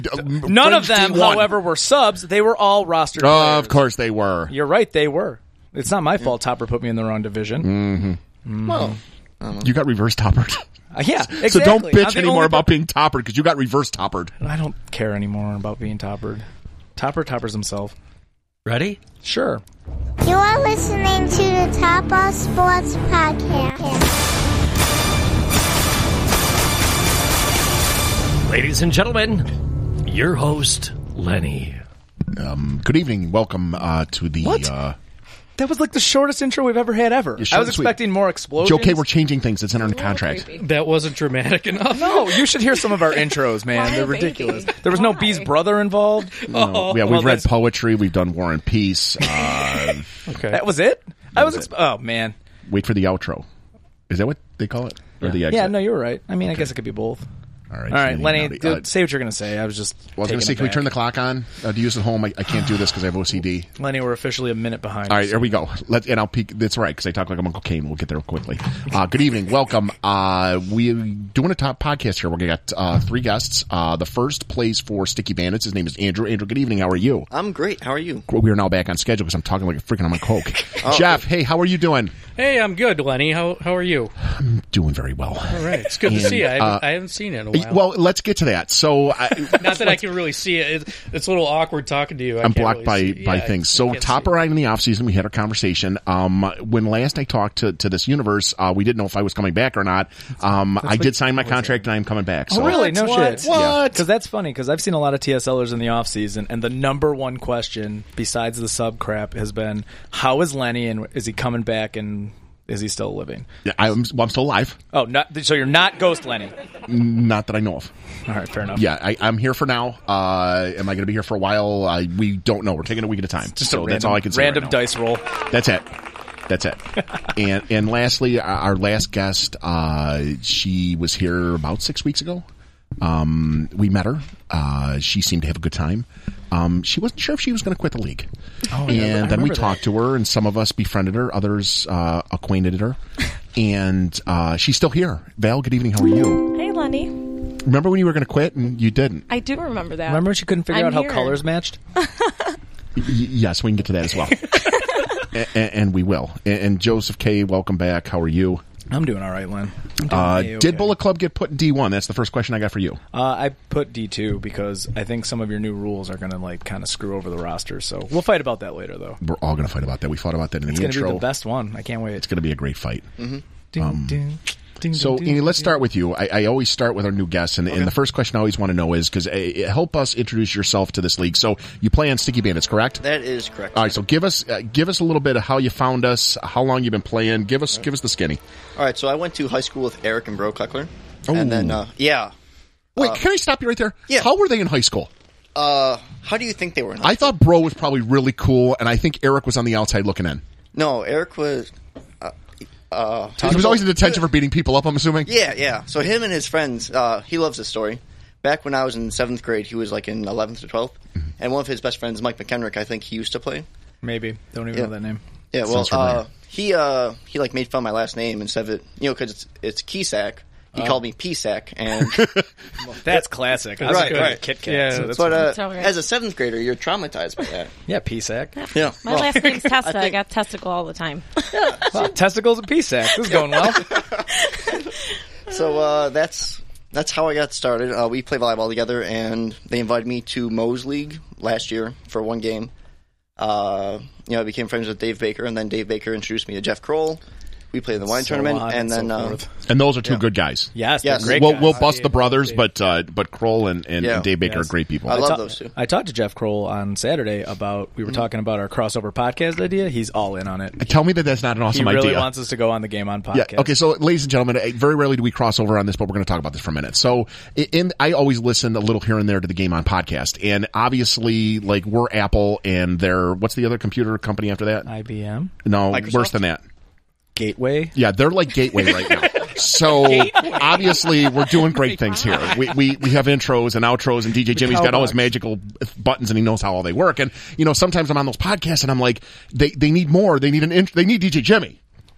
None of them, however, were subs. They were all rostered players. Of course they were. You're right, they were. It's not my fault Topper put me in the wrong division. Well, You got reverse toppered. Yeah, exactly. So don't bitch I'm the anymore only about being toppered because you got reverse toppered. I don't care anymore about being toppered. Topper toppers himself. Ready? Sure. You are listening to the Top Off Sports Podcast. Ladies and gentlemen, your host, Lenny. Good evening. Welcome to the... What? That was like the shortest intro we've ever had ever. I was expecting more explosions. Okay, we're changing things. It's in our contract. That wasn't dramatic enough. No, you should hear some of our intros, man. They're ridiculous. There was no Bee's brother involved. No. Yeah, we've read poetry. We've done War and Peace. Okay. That was it? Oh, man. Wait for the outro. Is that what they call it? Or the exit? Yeah, no, you were right. I mean, I guess it could be both. All All right, Lenny, say what you're going to say. I was just Well, I was going to say, can we turn the clock on? To use at home, I can't do this because I have OCD. Lenny, we're officially a minute behind. All right, here we go. And I'll peek. That's right, because I talk like I'm Uncle Kane. We'll get there quickly. Good evening. Welcome. We're doing a top podcast here. We're going to get three guests. The first plays for Sticky Bandits. His name is Andrew. Andrew, good evening. How are you? I'm great. How are you? We are now back on schedule because I'm talking like a freaking on my Coke. Jeff, hey, how are you doing? Hey, I'm good, Lenny. How are you? I'm doing very well. All right. It's good to see you. I haven't seen it in a while. Well, let's get to that. So, not that I can really see it. It's a little awkward talking to you. I'm blocked by things. So, Topper and I in the offseason, we had our conversation. When last I talked to this universe, we didn't know if I was coming back or not. I did sign my contract and I'm coming back. So. Oh, really? No shit. What? Because that's funny, because I've seen a lot of TSLers in the offseason, and the number one question, besides the sub crap, has been, how is Lenny, and is he coming back, and is he still living? Yeah, I'm still alive. Oh, so you're not Ghost Lenny? Not that I know of. All right, fair enough. Yeah, I'm here for now. Am I going to be here for a while? We don't know. We're taking a week at a time. Just so a that's all I can say. Random right now. dice roll. That's it. And lastly, our last guest, she was here about 6 weeks ago. We met her. She seemed to have a good time. She wasn't sure if she was going to quit the league. Oh, yeah, and then we talked to her, and some of us befriended her, others acquainted her. And she's still here. Val, good evening. How are you? Hey, Lenny. Remember when you were going to quit and you didn't? I do remember that. Remember when she couldn't figure out how here. colors matched? Yes, we can get to that as well. and we will. And Joseph K., welcome back. How are you? I'm doing all right, Len. Did Bullet Club get put in D1? That's the first question I got for you. I put D2 because I think some of your new rules are going to kind of screw over the roster. So we'll fight about that later, though. We're all going to fight about that. We fought about that in the intro. It's going to be the best one. I can't wait. It's going to be a great fight. Mm-hmm. So, Andy, let's start with you. I always start with our new guests, and the first question I always want to know is, because help us introduce yourself to this league. So, you play on Sticky Bandits, correct? That is correct. All right, so give us a little bit of how you found us, how long you've been playing. Give us the skinny. All right, so I went to high school with Eric and Bro Kuckler. Oh. And then, Wait, can I stop you right there? Yeah. How were they in high school? How do you think they were in high I thought Bro was probably really cool, and I think Eric was on the outside looking in. No, Eric was... He was always in detention for beating people up, I'm assuming? Yeah. So him and his friends, he loves this story. Back when I was in 7th grade, he was like in 11th or 12th. Mm-hmm. And one of his best friends, Mike McHenrick, I think he used to play. Maybe. Don't even know that name. Yeah, well, he made fun of my last name instead of it, because it's Keysack. He called me P-Sack, and that's classic. That's right. Kit Kat. Yeah, so but as a 7th grader, you're traumatized by that. Yeah, P-Sack. Yeah. My last name's Testa. I got testicle all the time. Well, testicles and P-Sack. This is going well. So that's how I got started. We play volleyball together, and they invited me to Moe's League last year for one game. I became friends with Dave Baker, and then Dave Baker introduced me to Jeff Kroll. We played in the wine tournament, and then and those are two good guys. Yes. Great we'll guys. bust the brothers, but Kroll and Dave Baker are great people. I love those two. I talked to Jeff Kroll on Saturday we were talking about our crossover podcast idea. He's all in on it. Tell me that's not an awesome idea. He really wants us to go on the Game On podcast. Yeah. Okay, so ladies and gentlemen, very rarely do we cross over on this, but we're going to talk about this for a minute. So I always listen a little here and there to the Game On podcast, and obviously, we're Apple, and they're, what's the other computer company after that? IBM? No, Microsoft? Worse than that. Gateway? Yeah, they're like Gateway right now. So obviously we're doing great things here. We have intros and outros, and DJ Jimmy's got all his magical buttons, and he knows how all they work. And sometimes I'm on those podcasts, and I'm like, they need more. They need DJ Jimmy.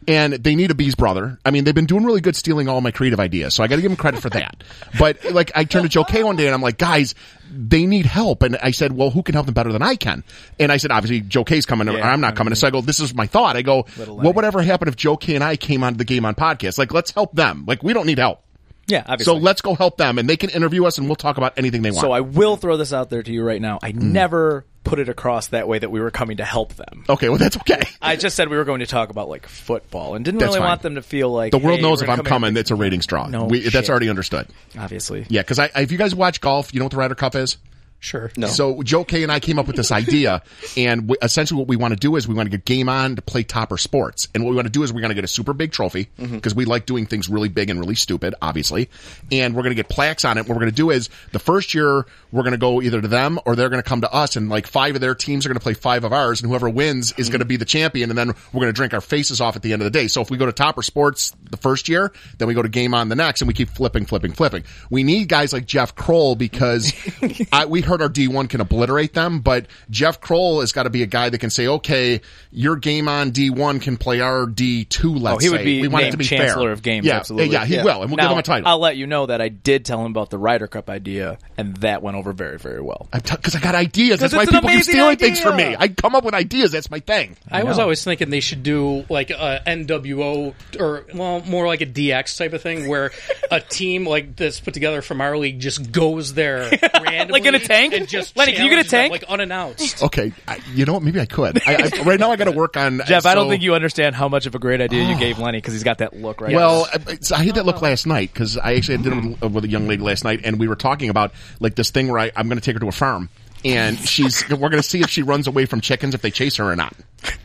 And they need a B's brother. I mean, they've been doing really good stealing all my creative ideas, so I got to give them credit for that. But like, I turned to Joe K one day and I'm like, guys, they need help. And I said, well, who can help them better than I can? And I said, obviously, Joe K's coming, or I'm not coming. So I go, this is my thought. I go, what would ever happen if Joe K and I came on the Game On podcast? Like, let's help them. Like, we don't need help. Yeah, obviously. So let's go help them, and they can interview us, and we'll talk about anything they want. So I will throw this out there to you right now. I never put it across that way that we were coming to help them. Okay, well, that's okay. I just said we were going to talk about, like, football, and didn't That's really fine. want them to feel like... The world hey, knows we're if I'm coming, it's a rating straw. No That's shit. already understood. Obviously. Yeah, because if you guys watch golf, you know what the Ryder Cup is? Sure. No. So Joe K and I came up with this idea, and essentially what we want to do is we want to get Game On to play Topper Sports. And what we want to do is we're going to get a super big trophy, because we like doing things really big and really stupid, obviously. And we're going to get plaques on it. What we're going to do is the first year we're going to go either to them or they're going to come to us, and like 5 of their teams are going to play 5 of ours, and whoever wins is going to be the champion, and then we're going to drink our faces off at the end of the day. So if we go to Topper Sports the first year, then we go to Game On the next, and we keep flipping. We need guys like Jeff Kroll, because we heard our D1 can obliterate them, but Jeff Kroll has got to be a guy that can say, okay, your Game On D1 can play our D2, let's say. He would be we want it named to be Chancellor fair. of Games, yeah, absolutely. Yeah, he will, and we'll now, give him a title. I'll let you know that I did tell him about the Ryder Cup idea, and that went over very, very well. Because I got ideas. That's why it's an people keep amazing stealing things from idea. me. I come up with ideas. That's my thing. I was always thinking they should do like a NWO or more like a DX type of thing where a team like this put together from our league just goes there randomly, Like in a tank? and just Lenny, can you get a challenges them, tank? like unannounced. Okay, you know what? Maybe I could. Right now I got to work on... Jeff, I don't think you understand how much of a great idea you gave Lenny, because he's got that look right now. Well, I had that look last night, because I actually did it with a young lady last night, and we were talking about like this thing where I'm going to take her to a farm, and we're going to see if she runs away from chickens if they chase her or not.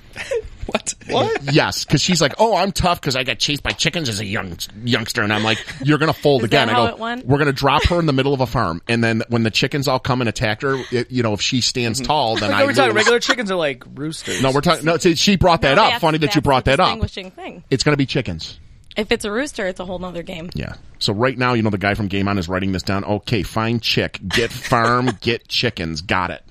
What? Yes, because she's like, oh, I'm tough because I got chased by chickens as a youngster, and I'm like, you're going to fold Is again. that I how go, it went? we're going to drop her in the middle of a farm, and then when the chickens all come and attack her, if she stands tall, then I we're talking lose. regular chickens are like roosters. No, we're talking. No, see, she brought that up. Funny that you brought that up. Distinguishing thing. It's going to be chickens. If it's a rooster, it's a whole nother game. Yeah. So right now, the guy from Game On is writing this down. Okay, find chick, get farm, get chickens. Got it.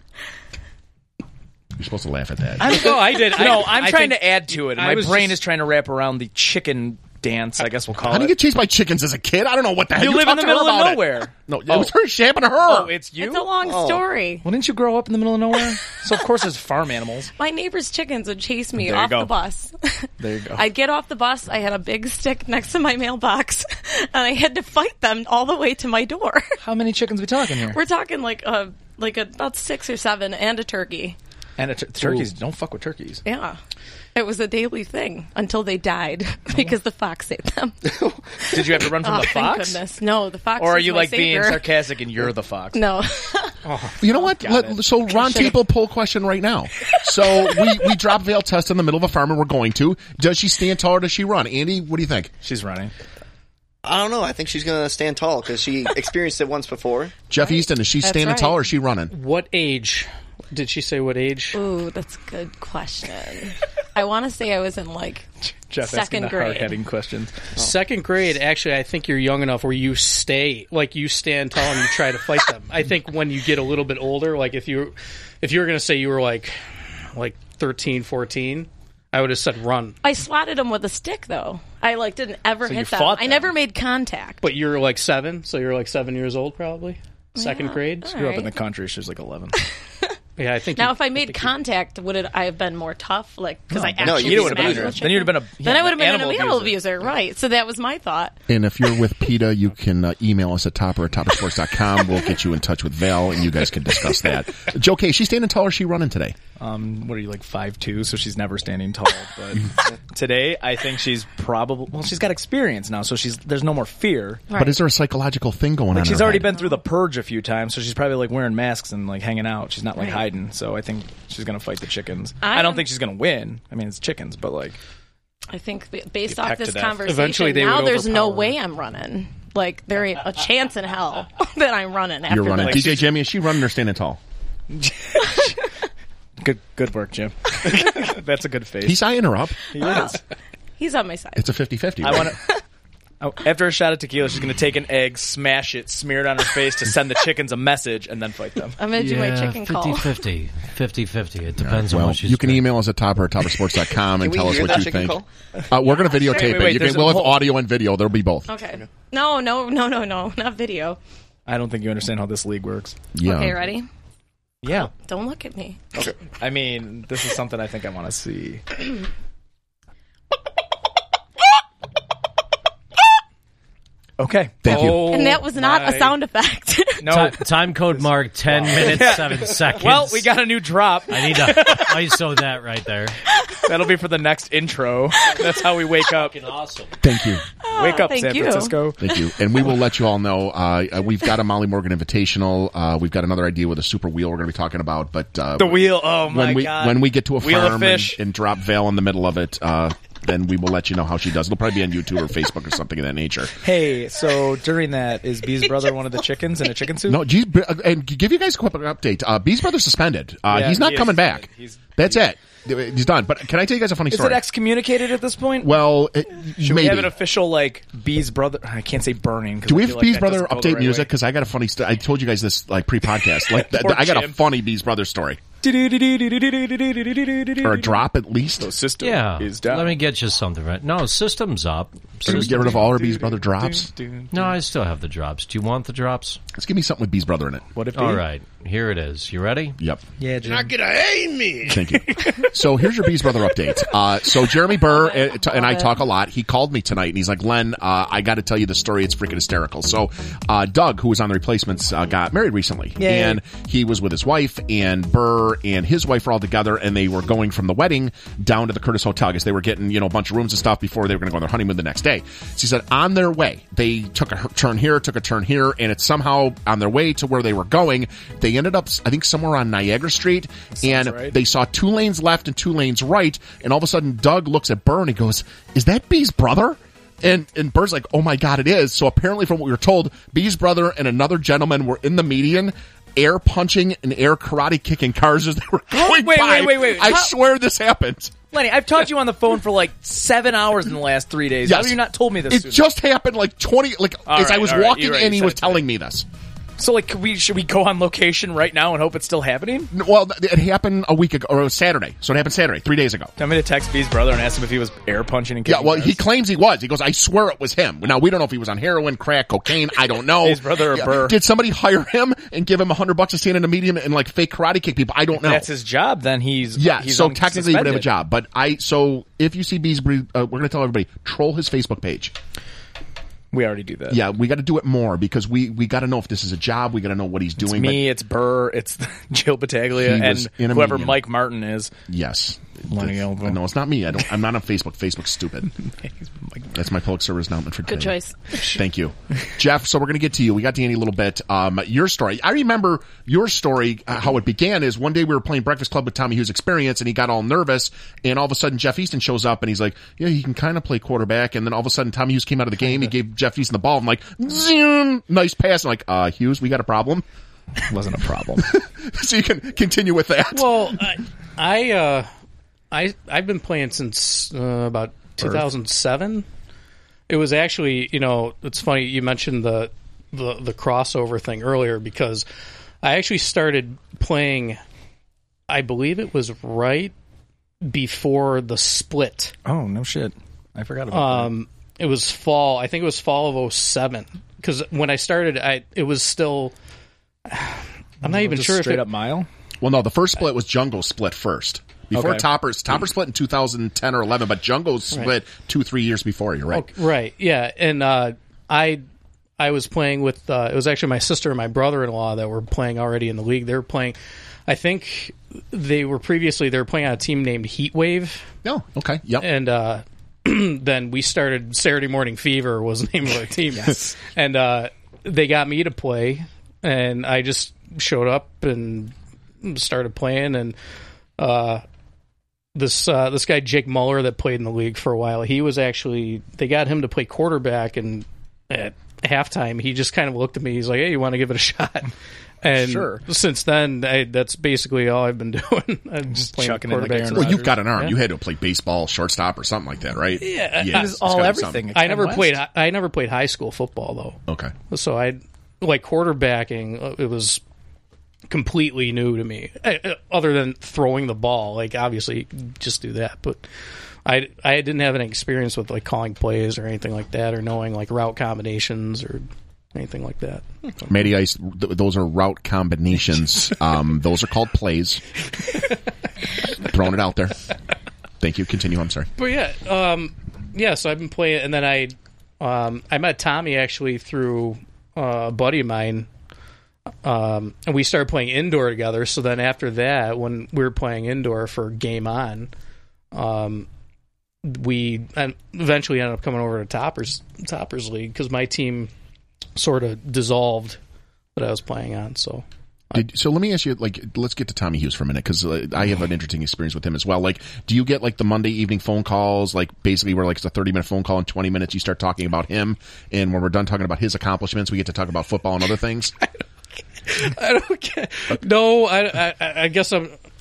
You're supposed to laugh at that. I did. No, I'm I trying think- to add to it. And I my was brain just- is trying to wrap around the chicken dance, I guess we'll call How it. do you get chased by chickens as a kid? I don't know what the hell. You live in the middle of nowhere. No, it was her shamping her. Oh, it's you? It's a long story. Well, didn't you grow up in the middle of nowhere? So, of course, there's farm animals. My neighbor's chickens would chase me There you off go. the bus. There you go. I'd get off the bus. I had a big stick next to my mailbox, and I had to fight them all the way to my door. How many chickens are we talking here? We're talking like about 6 or 7 and a turkey. And turkeys, don't fuck with turkeys. Yeah. It was a daily thing until they died because the fox ate them. Did you have to run from the Thank fox? goodness. No, the fox Or are was you my like being savior. sarcastic and you're the fox? No. You know what? So Ron Teeple, poll question right now. So we drop Vale Test in the middle of a farm, and we're going to. Does she stand tall or does she run? Andy, what do you think? She's running. I don't know. I think she's going to stand tall because she experienced it once before. Jeff Easton, is she standing right. tall or is she running? What age? Did she say what age? Ooh, that's a good question. I want to say I was in Jeff asking second the grade. hard-hitting questions. Second grade, actually, I think you're young enough where you stand tall and you try to fight them. I think when you get a little bit older, like if you were going to say you were like 13, 14, I would have said run. I swatted them with a stick, though. I didn't ever So you hit them. fought I them. never made contact. But you're like 7, so you're like 7 years old probably. Second grade. all Grew up in right. the country. She was like 11. Yeah, I think. Now, if I made contact, would I have been more tough? Because I actually you would have been smashed a- the Then you'd have been chicken? Then I would have been an animal animal abuser, right? So that was my thought. And if you're with PETA, you can email us at topper@toppersports.com. We'll get you in touch with Val, and you guys can discuss that. Joe K, is she standing tall or is she running today? What are you, like 5'2", so she's never standing tall. But today, I think she's she's got experience now, so there's no more fear. But is there a psychological thing going on? Like, in she's her already head? been through the purge a few times, so she's probably like wearing masks and like hanging out. She's not like hiding, so I think she's gonna fight the chickens. I don't think she's gonna win. I mean, it's chickens, but like I think based Get off pecked this to death. conversation, Eventually they now would there's no overpower. way I'm running. Like, there ain't a chance in hell that I'm running after You're running. this. DJ Jimmy, is she running or standing tall? good work, Jim. That's a good face. He's eyeing her up. He is. He's on my side. It's a 50-50. I right? want to. After a shot of tequila, she's going to take an egg, smash it, smear it on her face to send the chickens a message, and then fight them. I'm going to do my chicken call. 50-50. 50-50. It depends on what she's you can email us at topper@toppersports.com and tell us what you think. We're going to videotape Wait, it. We'll have audio and video. There'll be both. Okay. No, not video. I don't think you understand how this league works. Yeah. Okay, ready? Yeah. Don't look at me. Okay. I mean, this is something I think I want to see. Okay. Thank you. And that was not a sound effect. No. Time code mark 10 minutes, 7 seconds. Well, we got a new drop. I need to ISO that right there. That'll be for the next intro. That's how we wake up. Awesome. Thank you. Wake up, thank San you. Francisco. Thank you. And we will let you all know. We've got a Molly Morgan Invitational. We've got another idea with a super wheel we're going to be talking about. But The wheel. Oh, my God. When we get to a Wheel of farm fish. and drop Val in the middle of it, then we will let you know how she does. It'll probably be on YouTube or Facebook or something of that nature. Hey, so during that, is Bee's brother one of the chickens in a chicken suit? No, geez, and give you guys a quick update. Bee's brother suspended. He's not he coming is back. That's it. He's done. But can I tell you guys a funny Is story? it excommunicated at this point? Well, Should maybe. we have an official, Bee's brother? I can't say burning. Do we have Bee's brother update music? Because I got a funny story. I told you guys this pre-podcast. I got a funny Bee's brother story. Or a drop at least. So system Yeah. is down. Let me get you something right. No, system's up. Can we get rid of all our Bee's brother drops? No, I still have the drops. Do you want the drops? Let's give me something with Bee's brother in it. What if All right. Here it is. You ready? Yep. Yeah, Jim. Thank you. So here's your Bee's brother update. So Jeremy Burr and I talk a lot. He called me tonight and he's like, Len, I got to tell you the story. It's freaking hysterical. So Doug, who was on the replacements, got married recently. Yay. And he was with his wife, and Burr and his wife were all together, and they were going from the wedding down to the Curtis Hotel because they were getting, a bunch of rooms and stuff before they were going to go on their honeymoon the next day. So he said on their way, they took a turn here, and it's somehow on their way to where they were going, they ended up, I think, somewhere on Niagara Street, and right. they saw 2 lanes left and 2 lanes right, and all of a sudden Doug looks at Burr and he goes, "Is that Bee's brother?" And Burr's like, "Oh my God, it is." So apparently from what we were told, Bee's brother and another gentleman were in the median, air punching and air karate kicking cars as they were going by. Wait. I swear this happened. Lenny, I've talked to you on the phone for 7 hours in the last 3 days. Yes. How have you not told me this It sooner? just happened as I was walking You're right. in, he You was said it telling me this. So, should we go on location right now and hope it's still happening? Well, it happened a week ago, or Saturday. So it happened Saturday, 3 days ago. I'm going to text Bee's brother and ask him if he was air punching and kicking Yeah, well, cars. he claims he was. He goes, "I swear it was him." Now, we don't know if he was on heroin, crack, cocaine. I don't know. Bee's brother or Burr. Did somebody hire him and give him $100 to stand in a median and fake karate kick people? I don't know. That's his job, then he's So technically he would have a unsuspended. job. But so if you see Bee's, we're going to tell everybody, troll his Facebook page. We already do that. Yeah, we got to do it more because we got to know if this is a job. We got to know what he's It's doing. me, it's Burr, it's Jill Battaglia, He was in and a whoever median. Mike Martin is. Yes. Lenny Elvo. No, it's not me. I'm not on Facebook. Facebook's stupid. That's my public service announcement for today. Good choice. Thank you. Jeff, so we're going to get to you. We got Danny a little bit. Your story. I remember your story, how it began is one day we were playing Breakfast Club with Tommy Hughes Experience, and he got all nervous, and all of a sudden Jeff Easton shows up, and he's like, "Yeah, he can kind of play quarterback," and then all of a sudden Tommy Hughes came out of the game, he gave Jeff Easton the ball, I'm like, zoom, nice pass. I'm like, Hughes, we got a problem. Wasn't a problem. So you can continue with that. Well, I've been playing since about 2007. It was actually, it's funny you mentioned the crossover thing earlier because I actually started playing. I believe it was right before the split. Oh, no shit. I forgot about that. It was fall. I think it was fall of 2007 because when I started, it was still. I'm not even Just sure if straight it, up mile. Well, no, the first split was Jungle split first. Before Okay. Topper split in 2010 or 11, but Jungle split 2-3 years before. You're right. Okay, right, yeah. And I was playing with it was actually my sister and my brother-in-law that were playing already in the league. They were playing. I think they were playing on a team named Heatwave. Oh, okay. Yep. And then we started Saturday Morning Fever was the name of our team. Yes. And they got me to play, and I just showed up and started playing. And this guy Jake Muller that played in the league for a while, they got him to play quarterback, and at halftime he just kind of looked at me. He's like, "Hey, you want to give it a shot?" And Sure. since then, that's basically all I've been doing. I'm just playing chucking it like quarterback. Aaron Well, you've Rodgers. got an arm. Yeah. You had to play baseball, shortstop, or something like that, right? Yeah. Yeah. It was it's all gotta be everything. something. I never West. played. I never played high school football though. Okay. So I like quarterbacking. It was completely new to me. Other than throwing the ball, like obviously you can just do that, but I didn't have any experience with like calling plays or anything like that, or knowing like route combinations or anything like that. Matty Ice, those are route combinations. Those are called plays. Throwing it out there. Thank you. Continue. I'm sorry. But yeah, so I've been playing, and then I met Tommy actually through a buddy of mine, and we started playing indoor together. So then after that, when we were playing indoor for Game On, we eventually ended up coming over to Toppers League because my team sort of dissolved that I was playing on. So So let me ask you, like, let's get to Tommy Hughes for a minute, because I have an interesting experience with him as well. Like, do you get, like, the Monday evening phone calls, like, basically where, like, it's a 30-minute phone call, in 20 minutes you start talking about him, and when we're done talking about his accomplishments, we get to talk about football and other things? I don't get. No, I guess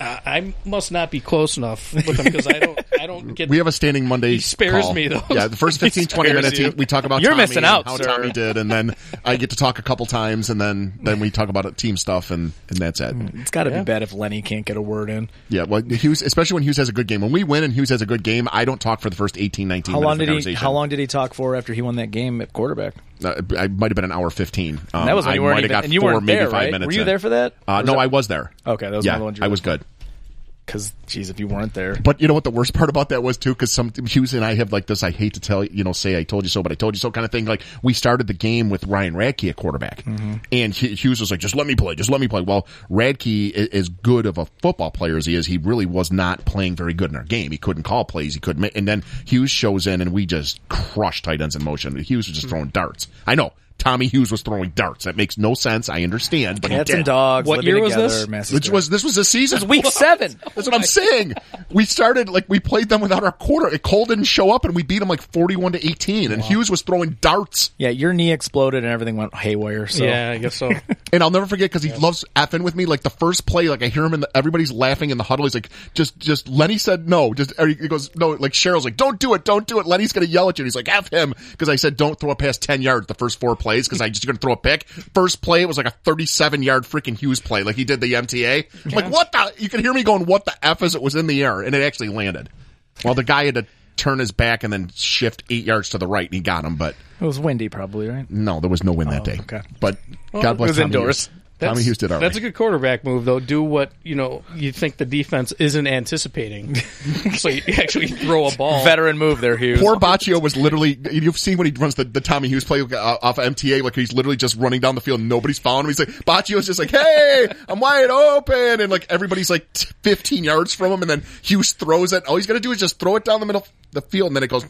I must not be close enough with him because I don't get. We have a standing Monday He spares call. me, though. Yeah, the first 15, 20 spares minutes, you. we talk about You're Tommy missing and out, how sir. Tommy did, and then I get to talk a couple times, and then we talk about team stuff, and that's it. It's got to be bad if Lenny can't get a word in. Yeah, well, Hughes, especially when Hughes has a good game. When we win and Hughes has a good game, I don't talk for the first 18, 19 How minutes long of the did he? conversation. How long did he talk for after he won that game at quarterback? I might have been an hour 15. That was when you I weren't might have even, got and you 4, weren't maybe there, 5 right? minutes Were you in. there for that? No, I was there. Okay, that was Yeah, one of the ones you I were- was good. Because, geez, if you weren't there, But you know what the worst part about that was too? Because Hughes and I have like this, I hate to tell you, say I told you so, but I told you so kind of thing. Like, we started the game with Ryan Radke at quarterback, and Hughes was like, just let me play. Well, Radke, as good of a football player as he is, he really was not playing very good in our game. He couldn't call plays. He couldn't, and then Hughes shows in and we just crushed tight ends in motion. Hughes was just throwing darts. I know. Tommy Hughes was throwing darts. That makes no sense. I understand, but cats he did. and dogs. What living year was together, this? Massachusetts. This was a season. week 7. That's what I'm saying. We started, like, we played them without our quarter. Cole didn't show up, and we beat them like 41-18. And Hughes was throwing darts. Yeah, your knee exploded and everything went haywire. So Yeah, I guess so. And I'll never forget, because he loves effing with me. Like, the first play, like, I hear him, everybody's laughing in the huddle. He's like, just Lenny said no. He goes, no, like, Cheryl's like, don't do it. Lenny's going to yell at you. And he's like, F him. Because I said, don't throw it past 10 yards the first 4 plays, because I just going to throw a pick. First play, it was like a 37-yard freaking Hughes play, like he did the MTA. I'm like, what the? You can hear me going, what the F, as it was in the air, and it actually landed. Well, the guy had to turn his back and then shift 8 yards to the right, and he got him, but it was windy, probably, right? no, there was no wind that day. okay. But God bless it was Tommy indoors. Hughes. Tommy Hughes did all right. That's a good quarterback move, though. Do what you think the defense isn't anticipating, so you actually throw a ball. Veteran move there, Hughes. Poor Baccio was literally, you've seen when he runs the Tommy Hughes play off of MTA, like he's literally just running down the field and nobody's following him. He's like, Baccio's just like, hey, I'm wide open. And like everybody's like 15 yards from him, and then Hughes throws it. All he's got to do is just throw it down the middle of the field, and then it goes,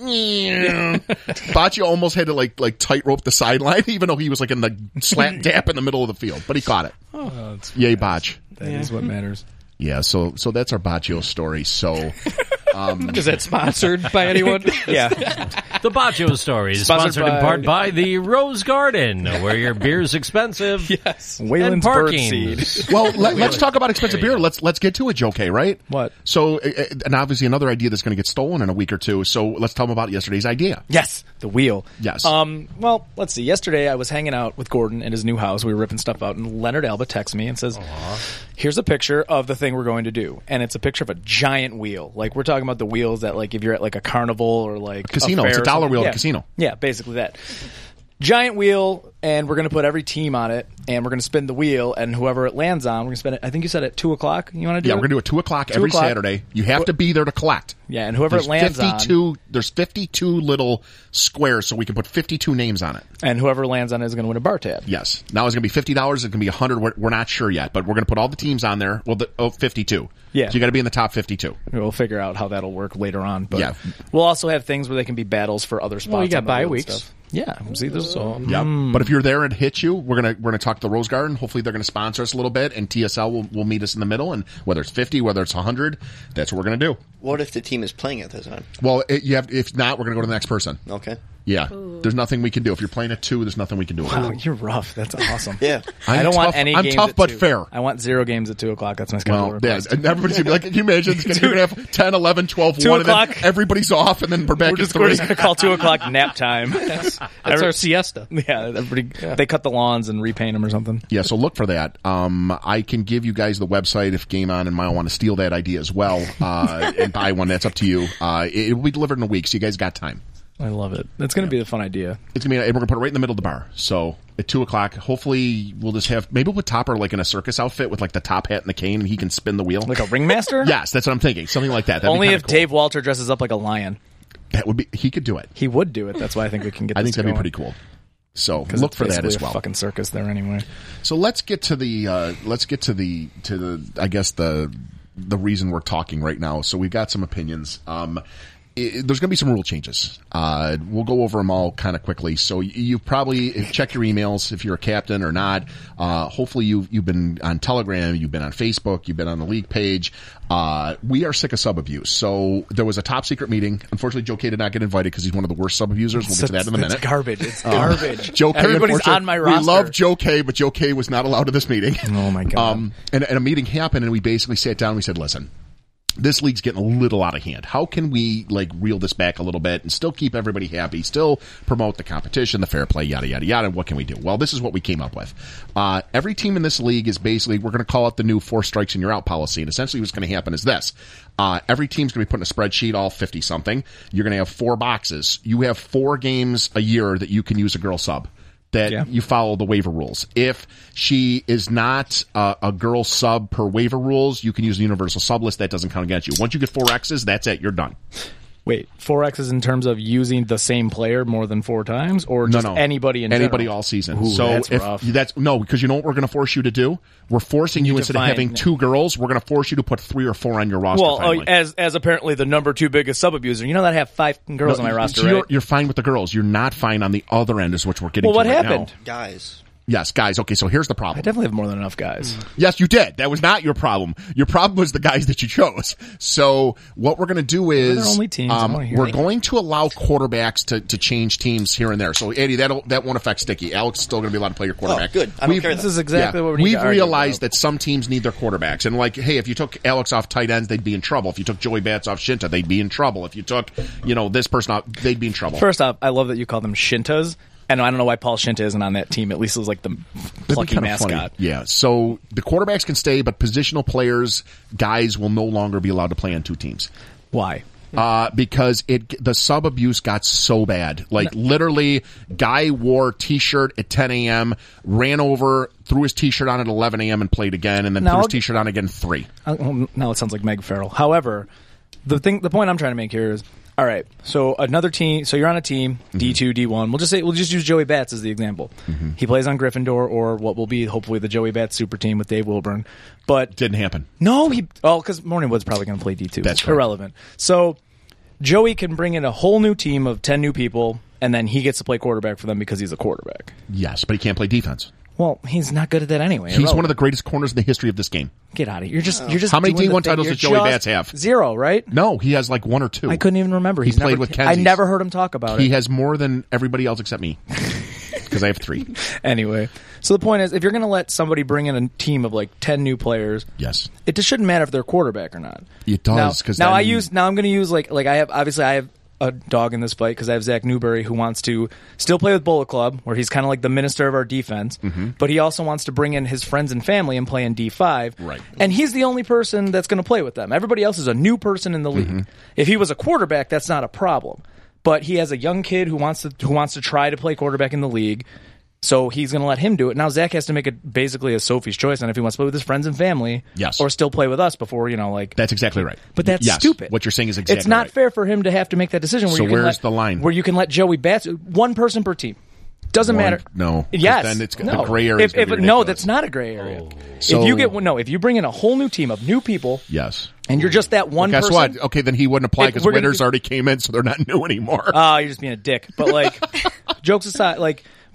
Baccio almost had to like tightrope the sideline, even though he was like in the slap dap in the middle of the field, but he caught it. Yay, Botch. That is what matters. Yeah, so that's our Baccio story. So, Is that sponsored by anyone? Yeah. The Baccio Story is sponsored in by- part by the Rose Garden, where your beer's expensive. Yes. And Wayland's parking. birdseed. well, let's talk about expensive beer. Let's get to it, Joe K, right? What? So, and obviously another idea that's going to get stolen in a week or two. So let's tell them about yesterday's idea. Yes, the wheel. Yes. Well, let's see. Yesterday I was hanging out with Gordon in his new house. We were ripping stuff out, and Leonard Alba texts me and says, here's a picture of the thing we're going to do. And it's a picture of a giant wheel. Like, we're talking about the wheels that, like, if you're at, like, a carnival or, like, Casino. fair It's a or dollar something. wheel at Yeah. a casino. Yeah, basically that. Giant wheel, and we're going to put every team on it, and we're going to spin the wheel, and whoever it lands on, we're going to spin it, I think you said at 2 o'clock you want to do Yeah, it? we're going to do it 2 o'clock every 2 o'clock. Saturday. You have to be there to collect. Yeah, and whoever There's it lands on. 52. There's 52 little squares, so we can put 52 names on it. And whoever lands on it is going to win a bar tab. Yes. Now it's going to be $50. It's going to be $100. We're not sure yet, but we're going to put all the teams on there. Well, 52. Yeah. So you got to be in the top 52. We'll figure out how that'll work later on. But Yeah. we'll also have things where they can be battles for other spots. Well, you got on the bye wheel and weeks. stuff. Yeah. See, this Yep. But if you're there and it hits you, we're gonna talk to the Rose Garden. Hopefully they're gonna sponsor us a little bit, and TSL will meet us in the middle. And whether it's 50, whether it's 100, that's what we're gonna do. What if the team is playing at this time? Well, if not, we're gonna go to the next person. Okay. Yeah, there's nothing we can do. If you're playing at 2, there's nothing we can do about Oh, it. you're rough. That's awesome. Yeah. I don't want any I'm games tough at but 2. fair. I want 0 games at 2 o'clock. That's my schedule. Well, yeah, and everybody's going to be like, can you imagine? You're going to have 10, 11, 12, 2 1, and then o'clock. everybody's off, and then we're back We're at just going 3. to call 2 o'clock nap time. That's our siesta. Yeah, they cut the lawns and repaint them or something. Yeah, so look for that. I can give you guys the website if Game On and Mile want to steal that idea as well and buy one. That's up to you. It will be delivered in a week, so you guys got time. I love it. It's going to be a fun idea. It's gonna be, and we're gonna put it right in the middle of the bar. So at 2 o'clock, hopefully we'll just have, maybe we'll put Topper like in a circus outfit with like the top hat and the cane, and he can spin the wheel. Like a ringmaster? Yes, that's what I'm thinking. Something like that. That'd Only be if kinda cool. Dave Walter dresses up like a lion. That would be. He could do it. He would do it. That's why I think we can get. I this think that'd be going. pretty cool. So 'Cause look it's for that basically as a well. Fucking circus there anyway. So let's get to the I guess the reason we're talking right now. So we've got some opinions. There's going to be some rule changes. We'll go over them all kind of quickly. So you probably check your emails if you're a captain or not. Hopefully you've been on Telegram, you've been on Facebook, you've been on the league page. We are sick of sub abuse. So there was a top secret meeting. Unfortunately, Joe K did not get invited because he's one of the worst sub abusers. We'll get to that in a minute. It's garbage. It's garbage. Joe K, Everybody's unfortunately, on my roster. We love Joe K, but Joe K was not allowed to this meeting. Oh my god. And a meeting happened, and we basically sat down and we said, listen, this league's getting a little out of hand. How can we like reel this back a little bit and still keep everybody happy, still promote the competition, the fair play, yada, yada, yada? What can we do? Well, this is what we came up with. Every team in this league is basically, we're going to call it the new 4 strikes and you're out policy. And essentially what's going to happen is this. Every team's going to be put in a spreadsheet, all 50 something. You're going to have 4 boxes. You have 4 games a year that you can use a girl sub. That you follow the waiver rules. If she is not a girl sub per waiver rules, you can use the universal sub list. That doesn't count against you. Once you get 4 X's, that's it. You're done. Wait, 4X is in terms of using the same player more than 4 times, or just anybody in anybody general? all season. Ooh, So that's if rough. because you know what we're going to force you to do? We're forcing you instead of define- having 2 girls, we're going to force you to put 3 or 4 on your roster. Well, finally. as apparently the number 2 biggest sub abuser, you know that I have 5 girls on my roster, So right? you're fine with the girls. You're not fine on the other end, is what we're getting. Well, what to right happened? now. Guys. Yes, guys. Okay, so here's the I problem. definitely have more than enough guys. Yes, you did. That was not your problem. Your problem was the guys that you chose. So what we're going to do is They're only teams. I wanna hear we're it. going to allow quarterbacks to change teams here and there. So Eddie, that won't affect Sticky. Alex is still going to be allowed to play your quarterback. Oh, good. I don't care This is exactly what we need We've to argue realized about. that some teams need their quarterbacks. And like, hey, if you took Alex off tight ends, they'd be in trouble. If you took Joey Bats off Shinta, they'd be in trouble. If you took, this person off, they'd be in trouble. First off, I love that you call them Shintas. And I don't know why Paul Shinta isn't on that team. At least it was like the That'd be plucky kinda mascot. funny. Yeah. So the quarterbacks can stay, but positional players, guys, will no longer be allowed to play on 2 teams. Why? Because the sub abuse got so bad. Like literally, guy wore t-shirt at 10 a.m., ran over, threw his t-shirt on at 11 a.m. and played again, and then Now, put his I'll- t-shirt on again at 3. Now it sounds like Meg Farrell. However, the point I'm trying to make here is, all right, so another team, so you're on a team, D2, D1. We'll just use Joey Bats as the example. He plays on Gryffindor, or what will be hopefully the Joey Bats super team with Dave Wilburn. But Didn't happen. no, because Morningwood's probably going to play D2. That's correct. irrelevant. So Joey can bring in a whole new team of 10 new people, and then he gets to play quarterback for them because he's a quarterback. Yes, but he can't play defense. Well, he's not good at that anyway. He's one of the greatest corners in the history of this game. Get out of here. You're just How many doing the D1 thing. titles You're does Joey just- Bats have? 0, right? No, he has like 1 or 2. I couldn't even remember. He He's played never, with I Kenzie's. never heard him talk about He it. has more than everybody else except me. Because I have 3. Anyway, so the point is, if you're going to let somebody bring in a team of like 10 new players, Yes. it just shouldn't matter if they're quarterback or not. It does, 'cause now then- I'm going to use like I have a dog in this fight because I have Zach Newberry who wants to still play with Bullet Club, where he's kind of like the minister of our defense, but he also wants to bring in his friends and family and play in D5. Right. And he's the only person that's going to play with them. Everybody else is a new person in the league. If he was a quarterback, that's not a problem. But he has a young kid who wants to try to play quarterback in the league. So he's going to let him do it. Now Zach has to make it basically a Sophie's choice on if he wants to play with his friends and family, Yes. or still play with us before That's exactly right. But that's Yes, stupid. What you're saying is exactly It's not right. fair for him to have to make that decision. Where So you can where's let, the line? Where you can let Joey Bats, 1 person per team. Doesn't One- matter. no, 'cause Yes. then it's- the no. gray area is gonna be no, ridiculous. that's not a gray area. So- If you bring in a whole new team of new people, Yes. and you're just that one Guess person. what? Okay, then he wouldn't apply If because we're gonna winners do- already came in, so they're not new anymore. You're just being a dick. But like, jokes aside, like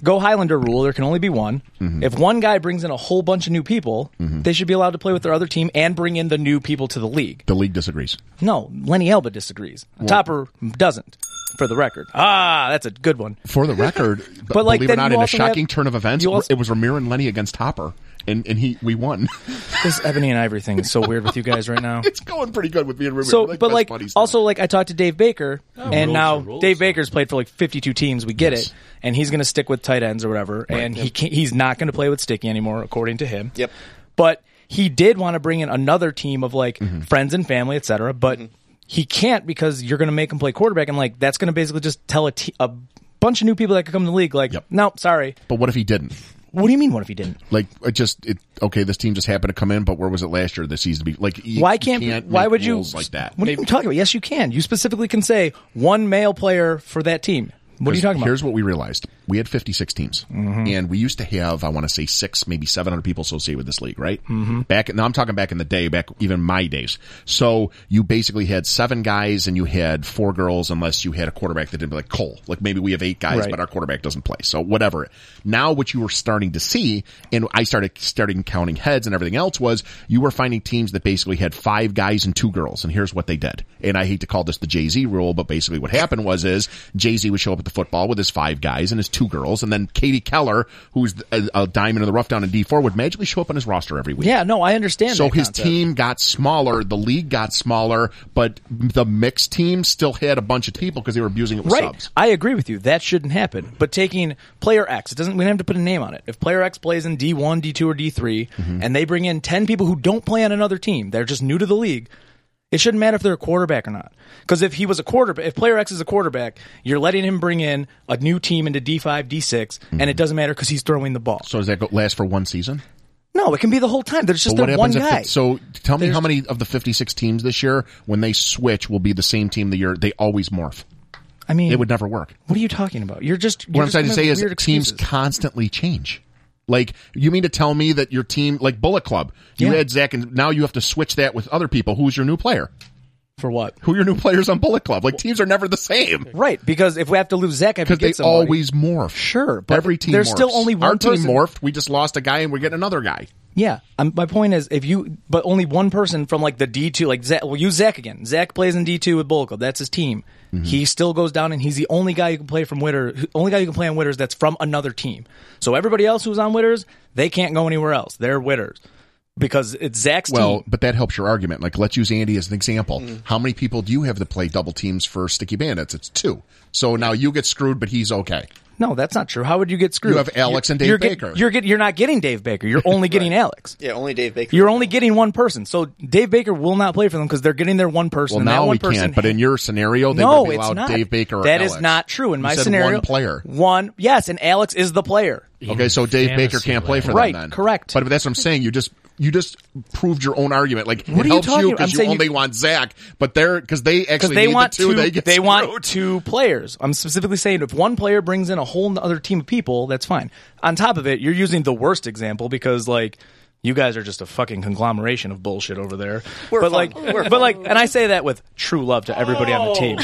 go Highlander rule. There can only be one. If one guy brings in a whole bunch of new people, they should be allowed to play with their other team and bring in the new people to the league. The league disagrees. No, Lenny Elba disagrees. Topper doesn't. For the record. That's a good one. For the record, but like, believe it or not, in a shocking have, turn of events, it was Ramiro and Lenny against Topper, and we won. This Ebony and Ivory thing is so weird with you guys right now. It's going pretty good with me and Ramiro. So, but like, also, like, I talked to Dave Baker, and now Dave Baker's played for like 52 teams. We get it, and he's going to stick with tight ends or whatever, and he's not going to play with Sticky anymore, according to him. Yep. But he did want to bring in another team of like friends and family, etc. But he can't because you're going to make him play quarterback, and like that's going to basically just tell a bunch of new people that could come to the league, like, no, sorry. But what if he didn't? What do you mean? What if he didn't? Like, okay, this team just happened to come in, but where was it last year? This season to be like, why would you like that? What are you talking about? Yes, you can. You specifically can say one male player for that team. What are you talking about? Here's what we realized. We had 56 teams, and we used to have, I want to say 600, maybe 700 people associated with this league, right? Now I'm talking back in the day, back even my days. So you basically had 7 guys and you had 4 girls, unless you had a quarterback that didn't like Cole. Like maybe we have 8 guys, but our quarterback doesn't play. So whatever. Now what you were starting to see, and I started counting heads and everything else, was you were finding teams that basically had 5 guys and 2 girls, and here's what they did. And I hate to call this the Jay-Z rule, but basically what happened was Jay-Z would show up at the football with his 5 guys and his 2 girls, and then Katie Keller, who's a diamond in the rough down in D4, would magically show up on his roster every week. Yeah, no, I understand. So that his concept. team got smaller, the league got smaller, but the mixed team still had a bunch of people because they were abusing it with subs. I agree with you. That shouldn't happen. But taking player X, we don't have to put a name on it. If player X plays in D1, D2, or D3, and they bring in 10 people who don't play on another team, they're just new to the league, it shouldn't matter if they're a quarterback or not. Because if he was a quarterback, if player X is a quarterback, you're letting him bring in a new team into D5, D6, and it doesn't matter because he's throwing the ball. So does that last for one season? No, it can be the whole time. There's just their one guy. So tell me how many of the 56 teams this year, when they switch, will be the same team the year they always morph? I mean, it would never work. What are you talking about? What I'm trying to say is teams constantly change. Like, you mean to tell me that your team, like Bullet Club, you had Zach, and now you have to switch that with other people. Who's your new player? For what? Who are your new players on Bullet Club? Like, teams are never the same. Right, because if we have to lose Zach, I have to get because they somebody. always morph. Sure, but every team there's morphs. still only one Our team person. morphed. We just lost a guy, and we're getting another guy. Yeah, my point is, but only one person from like the D2, like Zach, we'll use Zach again. Zach plays in D2 with Bullet Club. That's his team. He still goes down, and he's the only guy who can play from Witter. Only guy who can play on Witters that's from another team. So everybody else who's on Witters, they can't go anywhere else. They're Witters because it's Zach's team. Well, but that helps your argument. Like, let's use Andy as an example. How many people do you have to play double teams for Sticky Bandits? It's 2. So now you get screwed, but he's okay. No, that's not true. How would you get screwed? You have Alex and Dave Baker. You're not getting Dave Baker. You're only getting Alex. Yeah, only Dave Baker. You're only getting one person. So Dave Baker will not play for them because they're getting their one person. Well, and now that one we person can't. But in your scenario, they no, would be it's allowed not. Dave Baker or That Alex. is not true in my You said scenario. one player. Yes, and Alex is the player. Okay, so Dave Baker can't play for them then. Correct. But that's what I'm saying. You just proved your own argument. Like, what it helps you because you only want Zach, but because they actually want the 2, they get screwed. want 2 players. I'm specifically saying if one player brings in a whole other team of people, that's fine. On top of it, you're using the worst example because like you guys are just a fucking conglomeration of bullshit over there. We're fun. And I say that with true love to everybody on the team.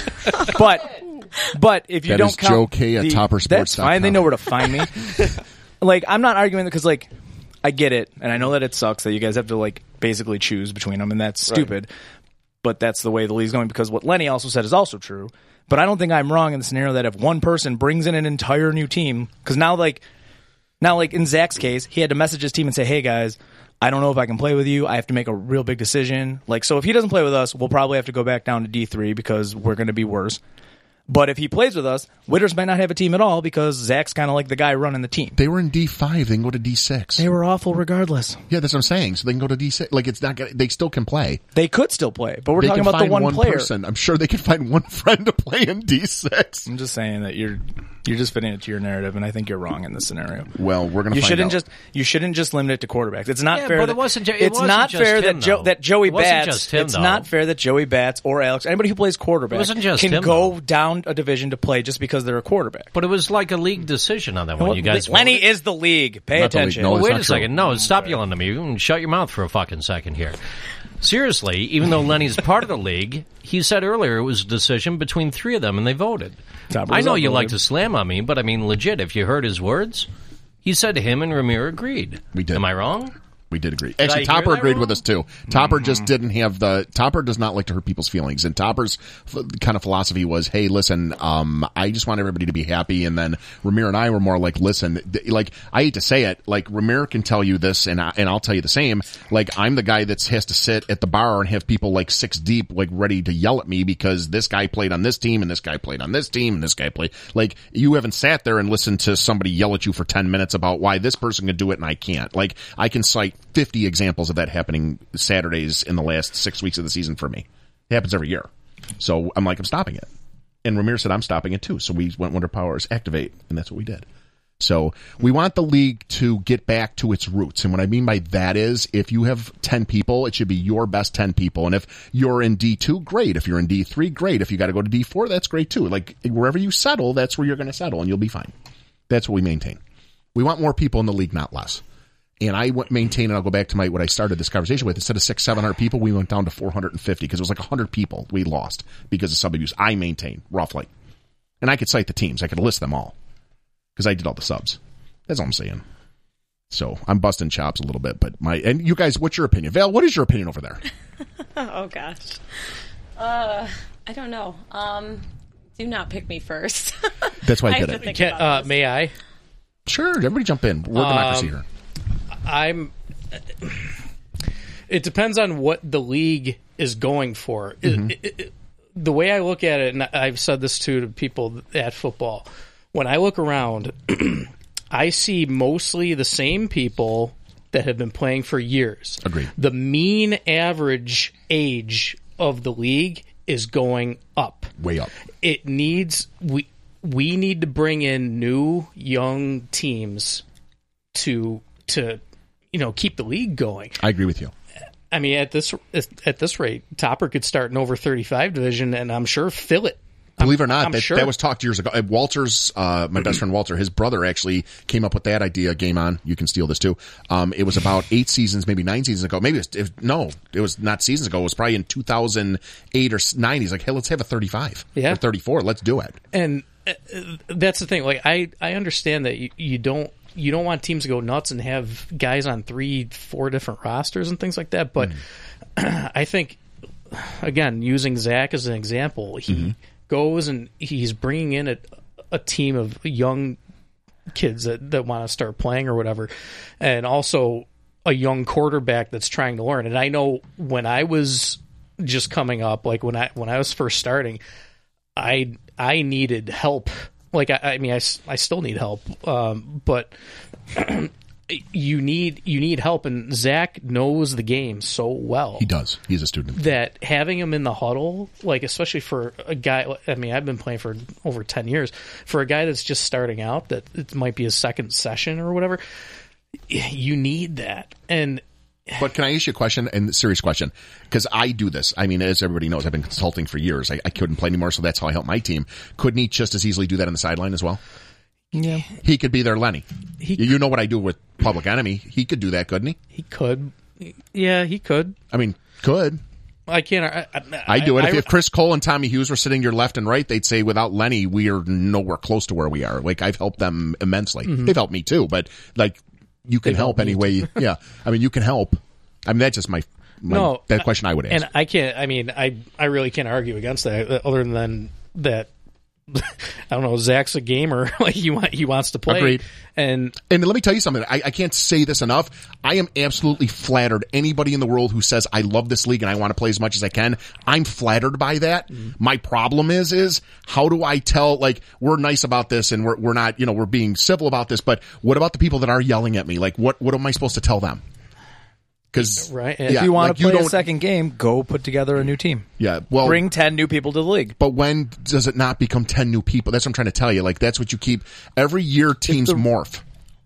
But if you That don't is count Joe K at TopperSports.com. that's fine. They know where to find me. Like, I'm not arguing because like I get it, and I know that it sucks that you guys have to like basically choose between them, and that's stupid. But that's the way the league's going because what Lenny also said is also true. But I don't think I'm wrong in the scenario that if one person brings in an entire new team, because now like in Zach's case, he had to message his team and say, "Hey guys, I don't know if I can play with you. I have to make a real big decision." Like, so if he doesn't play with us, we'll probably have to go back down to D3 because we're going to be worse. But if he plays with us, Witters might not have a team at all because Zach's kind of like the guy running the team. They were in D5. They can go to D6. They were awful regardless. Yeah, that's what I'm saying. So they can go to D6. Like, it's not gonna, they still can play. They could still play, but we're They talking can about the find one player. Person. I'm sure they can find one friend to play in D6. I'm just saying that you're just fitting it to your narrative, and I think you're wrong in this scenario. Well, we're going to find out. You shouldn't just limit it to quarterbacks. It's not fair. But that, it wasn't. It's not fair that Joey Bats. It's though. not fair that Joey Bats or Alex, anybody who plays quarterback, wasn't just can him, go though. down a division to play just because they're a quarterback. But it was like a league decision on that one. You guys, Lenny voted? is the league. Pay Not the league. attention. No, Oh, it's wait not a true. second. No, stop yelling at me. You can shut your mouth for a fucking second here. Seriously, even though Lenny's part of the league, he said earlier it was a decision between 3 of them, and they voted. I know you like to slam on me, but I mean, legit, if you heard his words, he said him and Ramir agreed. We did. Am I wrong? We did agree. Actually, Topper agreed with us too. Topper just didn't have Topper does not like to hurt people's feelings, and Topper's kind of philosophy was, hey, listen, I just want everybody to be happy, and then Ramir and I were more like, listen, like, I hate to say it, like, Ramir can tell you this, and I'll tell you the same, like, I'm the guy that has to sit at the bar and have people like 6 deep, like, ready to yell at me because this guy played on this team, and this guy played on this team, and this guy played, like, you haven't sat there and listened to somebody yell at you for 10 minutes about why this person can do it and I can't. Like, I can cite 50 examples of that happening Saturdays in the last 6 weeks of the season for me. It happens every year. So I'm like, I'm stopping it. And Ramir said, I'm stopping it too. So we went Wonder Powers, activate, and that's what we did. So we want the league to get back to its roots. And what I mean by that is, if you have 10 people, it should be your best 10 people. And if you're in D2, great. If you're in D3, great. If you got to go to D4, that's great too. Like, wherever you settle, that's where you're going to settle, and you'll be fine. That's what we maintain. We want more people in the league, not less. And I maintain, and I'll go back to what I started this conversation with. Instead of 600-700 people, we went down to 450 because it was like 100 people we lost because of sub abuse. I maintain, roughly. And I could cite the teams. I could list them all because I did all the subs. That's all I'm saying. So I'm busting chops a little bit. And you guys, what's your opinion? Val, what is your opinion over there? Oh, gosh. I don't know. Do not pick me first. That's why I did it. May I? Sure. Everybody jump in. We're democracy here. It depends on what the league is going for. The way I look at it, and I've said this too to people at football, when I look around, I see mostly the same people that have been playing for years. Agreed. The mean average age of the league is going up. Way up. It needs we need to bring in new young teams to keep the league going. I agree with you. I mean, at this rate, Topper could start an over 35 division, and I'm sure fill it. Believe it or not, sure. that was talked years ago. Walter's, my best friend Walter, his brother actually came up with that idea. Game On, you can steal this too. It was about 8 seasons, maybe 9 seasons ago. It was not seasons ago. It was probably in 2008 or 9. He's like, hey, let's have a 35 or 34. Let's do it. And that's the thing. Like, I understand that you don't want teams to go nuts and have guys on 3-4 different rosters and things like that. But I think, again, using Zach as an example, he goes and he's bringing in a team of young kids that want to start playing or whatever, and also a young quarterback that's trying to learn. And I know when I was just coming up, like when I was first starting, I needed help. Like, I mean, I still need help, but you need help, and Zach knows the game so well. He does. He's a student. That having him in the huddle, like, especially for a guy, I mean, I've been playing for over 10 years. For a guy that's just starting out, that it might be his second session or whatever, you need that. But can I ask you a question, and a serious question? Because I do this. I mean, as everybody knows, I've been consulting for years. I couldn't play anymore, so that's how I help my team. Couldn't he just as easily do that on the sideline as well? Yeah. He could be their Lenny. You know what I do with Public Enemy. He could do that, couldn't he? He could. Yeah, he could. I mean, could. I can't. I do it. If Chris Cole and Tommy Hughes were sitting your left and right, they'd say, without Lenny, we are nowhere close to where we are. Like, I've helped them immensely. They've helped me too, but, like, you can help anyway. Yeah. I mean, you can help. I mean, that's just that question I would ask. And I can't, I mean, I really can't argue against that, other than that, I don't know, Zach's a gamer. Like, he wants to play. Agreed. And let me tell you something. I can't say this enough. I am absolutely flattered. Anybody in the world who says, I love this league and I want to play as much as I can, I'm flattered by that. My problem is how do I tell, like, we're nice about this and we're not, we're being civil about this, but what about the people that are yelling at me? Like, what am I supposed to tell them? Because if you want to play a second game, go put together a new team. Yeah, well, bring 10 new people to the league. But when does it not become 10 new people? That's what I'm trying to tell you. Like, that's what you keep every year. Teams morph.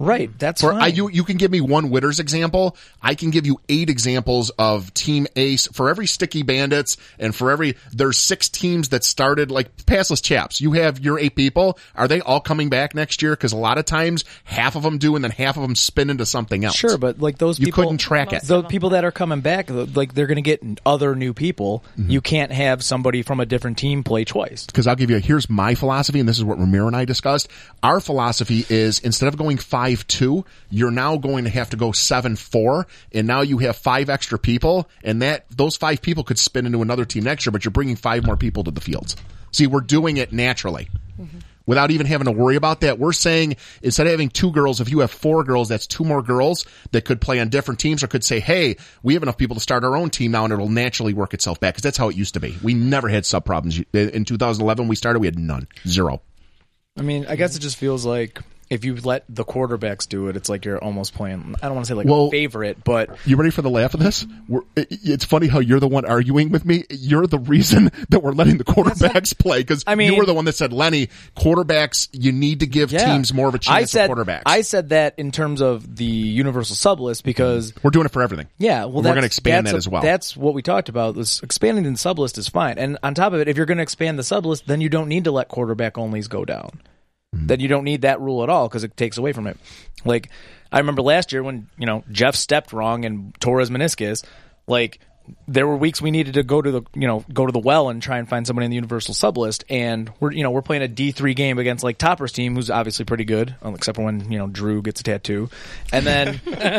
Right, that's fine. You can give me one Witters example. I can give you 8 examples of Team Ace. For every Sticky Bandits and there's 6 teams that started like Passless Chaps. You have your 8 people. Are they all coming back next year? Because a lot of times half of them do and then half of them spin into something else. Sure, but like those you people, couldn't track it. Those people that are coming back, like they're going to get other new people. Mm-hmm. You can't have somebody from a different team play twice. Because here's my philosophy, and this is what Ramiro and I discussed. Our philosophy is instead of going 5-2, you're now going to have to go 7-4, and now you have 5 extra people, and those 5 people could spin into another team next year, but you're bringing 5 more people to the fields. See, we're doing it naturally. Mm-hmm. Without even having to worry about that. We're saying instead of having 2 girls, if you have 4 girls, that's 2 more girls that could play on different teams or could say, hey, we have enough people to start our own team now, and it'll naturally work itself back, because that's how it used to be. We never had sub problems. In 2011, we started, we had none. 0. I mean, I guess it just feels like if you let the quarterbacks do it, it's like you're almost playing, I don't want to say like a favorite, but... You ready for the laugh of this? It's funny how you're the one arguing with me. You're the reason that we're letting the quarterbacks play, because you were the one that said, Lenny, quarterbacks, you need to give teams more of a chance for quarterbacks. I said that in terms of the universal sub list because... We're doing it for everything. Yeah, well, we're going to expand that as well. That's what we talked about. Expanding the sub list is fine. And on top of it, if you're going to expand the sub list, then you don't need to let quarterback onlys go down. Then you don't need that rule at all because it takes away from it. Like, I remember last year when, Jeff stepped wrong and tore his meniscus, like, there were weeks we needed to go to the well and try and find somebody in the universal sub list, and we're playing a D3 game against like Topper's team, who's obviously pretty good, except for when, Drew gets a tattoo. And then,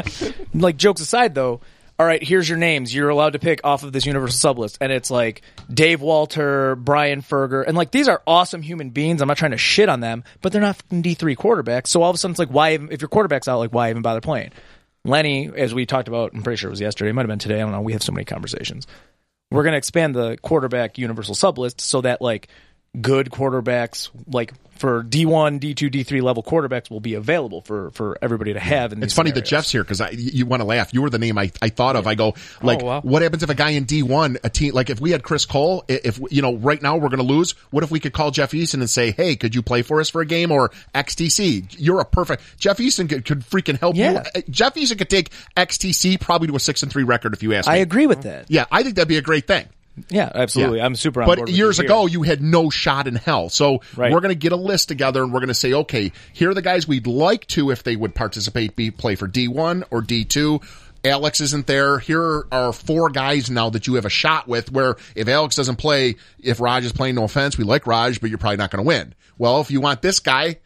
like, jokes aside though, all right, here's your names. You're allowed to pick off of this universal sub list. And it's like Dave Walter, Brian Ferger. And like, these are awesome human beings. I'm not trying to shit on them, but they're not D3 quarterbacks. So all of a sudden it's like, why, if your quarterback's out, like, why even bother playing? Lenny, as we talked about, I'm pretty sure it was yesterday, it might have been today, I don't know, we have so many conversations. We're going to expand the quarterback universal sub list so that like good quarterbacks, like for D1, D2, D3 level quarterbacks will be available for everybody to have. In it's funny scenarios. that Jeff's here because you want to laugh. You were the name I thought of. I go like, what happens if a guy in D1, a team like if we had Chris Cole, if right now we're going to lose. What if we could call Jeff Easton and say, hey, could you play for us for a game or XTC? You're a perfect Jeff Easton could freaking help you. Jeff Easton could take XTC probably to a 6-3 record if you ask me. I agree with that. Yeah, I think that'd be a great thing. Yeah, absolutely. Yeah. I'm super on board with years ago, you had no shot in hell. So we're going to get a list together and we're going to say, okay, here are the guys we'd like to, if they would participate, play for D1 or D2. Alex isn't there. Here are 4 guys now that you have a shot with, where if Alex doesn't play, if Raj is playing, no offense, we like Raj, but you're probably not going to win. Well, if you want this guy,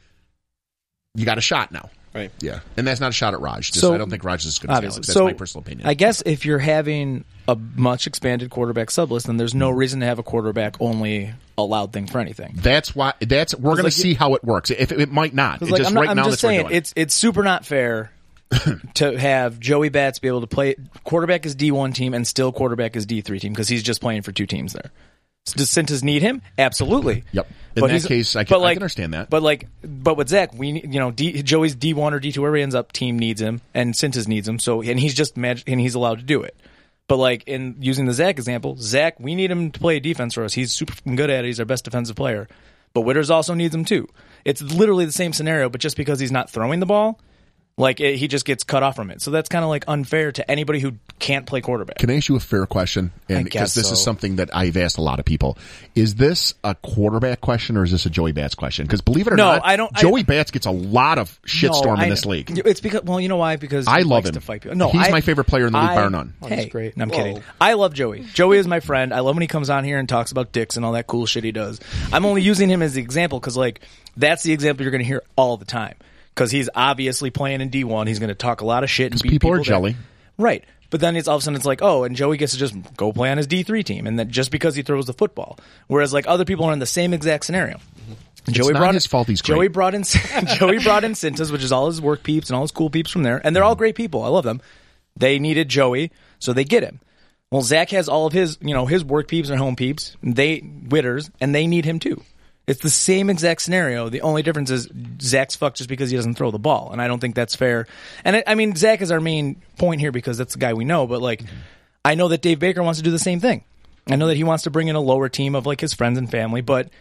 you got a shot now. Right. Yeah. And that's not a shot at Raj. I don't think Raj is as good as Alex. That's my personal opinion. I guess if you're having a much expanded quarterback sub list, then there's no reason to have a quarterback only allowed thing for anything. That's why we're going to see how it works. If it might not. It's just right now that's what we're doing. It's super not fair to have Joey Bats be able to play quarterback is D1 team and still quarterback is D3 team because he's just playing for 2 teams there. Does Cintas need him? Absolutely. Yep. In that case, I can understand that. But with Zach, Joey's D1 or D2, wherever he ends up, team needs him, and Cintas needs him. So, and he's just and he's allowed to do it. But like in using the Zach example, Zach, we need him to play defense for us. He's super good at it. He's our best defensive player. But Witters also needs him too. It's literally the same scenario, but just because he's not throwing the ball, he just gets cut off from it. So that's kind of like unfair to anybody who can't play quarterback. Can I ask you a fair question? And because this is something that I've asked a lot of people. Is this a quarterback question or is this a Joey Bats question? Because believe it or not, Joey Bats gets a lot of shitstorm in this league. It's because, well, you know why? Because I love him. To fight people. No, he's my favorite player in the league, bar none. Hey, he's great. No, I'm kidding. I love Joey. Joey is my friend. I love when he comes on here and talks about dicks and all that cool shit he does. I'm only using him as the example because that's the example you're going to hear all the time. Because he's obviously playing in D1. He's going to talk a lot of shit and beat people are jelly. Right. But then it's all of a sudden it's like, oh, and Joey gets to just go play on his D3 team. And that just because he throws the football. Whereas other people are in the same exact scenario. It's not his fault he's great. Joey brought in Cintas, which is all his work peeps and all his cool peeps from there. And they're all great people. I love them. They needed Joey, so they get him. Well, Zach has all of his, his work peeps and home peeps. Witters, and they need him too. It's the same exact scenario. The only difference is Zach's fucked just because he doesn't throw the ball, and I don't think that's fair. And I mean, Zach is our main point here because that's the guy we know. But I know that Dave Baker wants to do the same thing. I know that he wants to bring in a lower team of his friends and family. But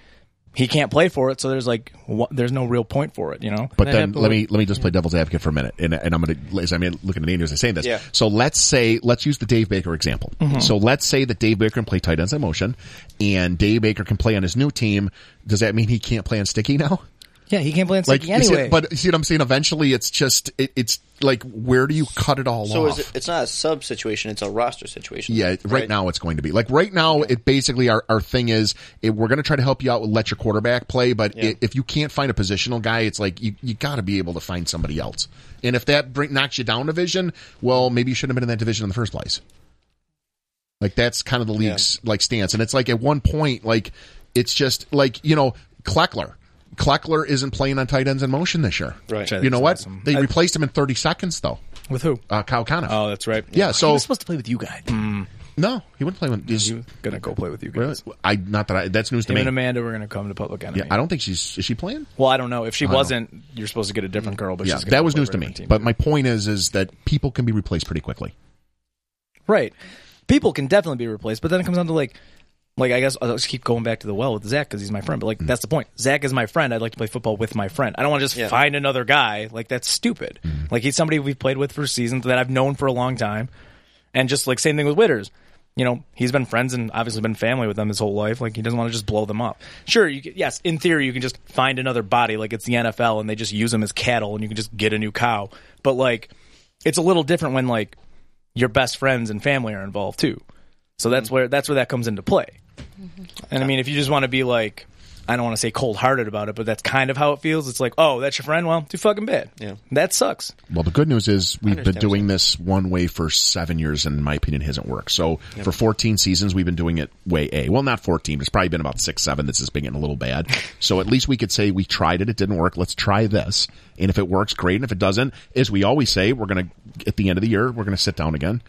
he can't play for it, so there's no real point for it, you know. But then let me just play devil's advocate for a minute, and I'm going to, as I'm looking at Andy as I'm saying this. Yeah. So let's use the Dave Baker example. Mm-hmm. So let's say that Dave Baker can play tight ends in motion, and Dave Baker can play on his new team. Does that mean he can't play on sticky now? Yeah, he can't play on sticky anyway. But you see what I'm saying? Eventually, it's just it's like, where do you cut it all off? So it's not a sub situation; it's a roster situation. Yeah, right now it's going to be like right now. It basically our thing is we're going to try to help you out, let your quarterback play, but if you can't find a positional guy, it's like you got to be able to find somebody else. And if that knocks you down a division, well, maybe you shouldn't have been in that division in the first place. Like that's kind of the league's like stance, and it's like at one point, like it's just like Kleckler isn't playing on tight ends in motion this year. Right. You know what? Awesome. They replaced him in 30 seconds, though. With who? Kyle Conniff. Oh, that's right. Yeah, so... He was supposed to play with you guys. No, he wouldn't play with... He's going to go play with you guys. Really? That's news to me. Him and Amanda were going to come to Public Enemy. Yeah, I don't think is she playing? Well, I don't know. If she wasn't, you're supposed to get a different girl. But yeah, she's that was news to me. But my point is that people can be replaced pretty quickly. Right. People can definitely be replaced, but then it comes down to like I guess I'll just keep going back to the well with Zach because he's my friend. But that's the point. Zach is my friend. I'd like to play football with my friend. I don't want to just find another guy. Like that's stupid. Like he's somebody we've played with for seasons that I've known for a long time, and just like same thing with Witters. You know, he's been friends and obviously been family with them his whole life. Like he doesn't want to just blow them up. Sure, yes, in theory you can just find another body like it's the NFL and they just use them as cattle and you can just get a new cow. But like, it's a little different when like your best friends and family are involved too. So that's where that comes into play. And I mean, if you just want to be like, I don't want to say cold-hearted about it, but that's kind of how it feels. It's like, oh, that's your friend? Well, too fucking bad. Yeah. That sucks. Well, the good news is we've been doing this one way for 7 years, and in my opinion, it hasn't worked. So for 14 seasons, we've been doing it way A. Well, not 14. It's probably been about 6, 7. This has been getting a little bad. So at least we could say we tried it. It didn't work. Let's try this. And if it works, great. And if it doesn't, as we always say, we're going to, at the end of the year, we're going to sit down again.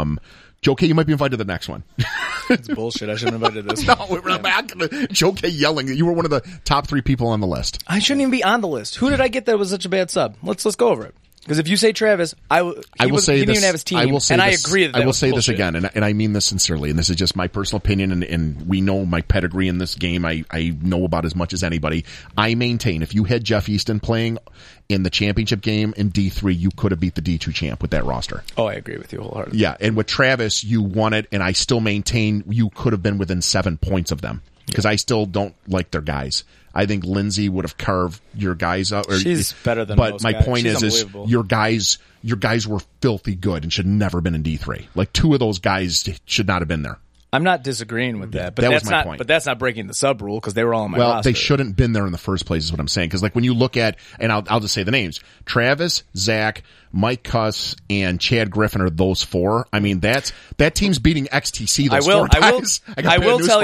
Joe K, you might be invited to the next one. It's bullshit. I shouldn't have invited this one. No, we're back to Joe K yelling. You were one of the top 3 people on the list. I shouldn't even be on the list. Who did I get that was such a bad sub? Let's go over it. Because if you say Travis, he didn't even have his team, I agree that I will say bullshit. This again, and I mean this sincerely, and this is just my personal opinion, and we know my pedigree in this game. I know about as much as anybody. I maintain if you had Jeff Easton playing in the championship game in D3, you could have beat the D2 champ with that roster. Oh, I agree with you wholeheartedly. Yeah, and with Travis, you won it, and I still maintain you could have been within 7 points of them. Because I still don't like their guys. I think Lindsay would have carved your guys up. She's better than most. But my point is your guys were filthy good and should never been in D3. Like 2 of those guys should not have been there. I'm not disagreeing with that, but that that's was my not. point. But that's not breaking the sub rule because they were all on my roster. Well, they shouldn't been there in the first place. Is what I'm saying. Because like when you look at, and I'll just say the names: Travis, Zach, Mike Cuss, and Chad Griffin are those 4. I mean, that team's beating XTC. Those 4 guys. I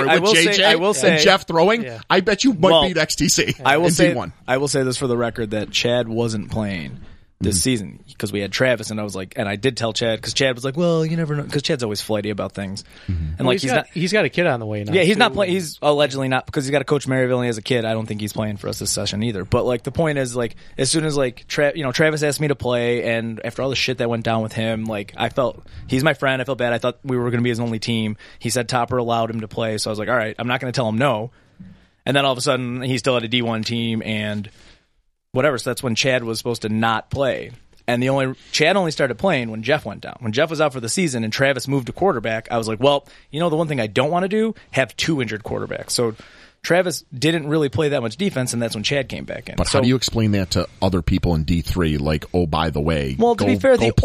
will say, and Jeff throwing. Yeah. I bet you might beat XTC. I will say this for the record that Chad wasn't playing this season because we had Travis, and I was like, and I did tell Chad because Chad was like, well, you never know, because Chad's always flighty about things, and like he's got a kid on the way now. Yeah, he's not playing. He's allegedly not because he's got to coach Maryville and he has a kid. I don't think he's playing for us this session either. But like the point is, like as soon as like Travis asked me to play, and after all the shit that went down with him, like I felt he's my friend. I felt bad. I thought we were going to be his only team. He said Topper allowed him to play, so I was like, all right, I'm not going to tell him no. And then all of a sudden, he still had a D1 team and whatever. So that's when Chad was supposed to not play. And Chad only started playing when Jeff went down. When Jeff was out for the season and Travis moved to quarterback, I was like, well, the one thing I don't want to do, have 2 injured quarterbacks. So Travis didn't really play that much defense, and that's when Chad came back in. But how do you explain that to other people in D3? Like, oh, by the way, well, to be fair, the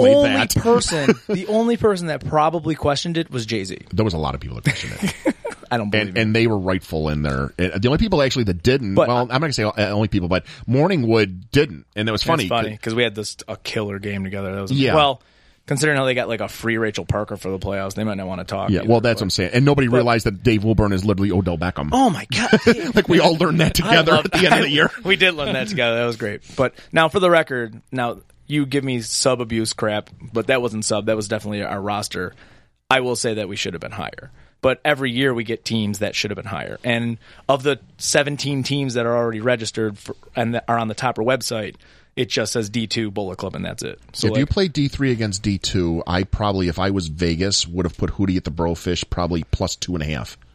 only person that probably questioned it was Jay-Z. There was a lot of people that questioned it. I don't believe it. And they were rightful in their. The only people actually that didn't. Well, I'm not going to say only people, but Morningwood didn't, and it was funny. It's funny because we had a killer game together. That was well. Considering how they got like a free Rachel Parker for the playoffs, they might not want to talk. Yeah, well, that's what I'm saying. And nobody realized that Dave Wilburn is literally Odell Beckham. Oh, my God. Like, we all learned that together at the end of the year. We did learn that together. That was great. But now, for the record, you give me sub-abuse crap, but that wasn't sub. That was definitely our roster. I will say that we should have been higher. But every year we get teams that should have been higher. And of the 17 teams that are already registered and that are on the Topper website, it just says D2 Bullet Club, and that's it. So if you play D3 against D2, I probably, if I was Vegas, would have put Hootie at the Brofish probably plus 2.5.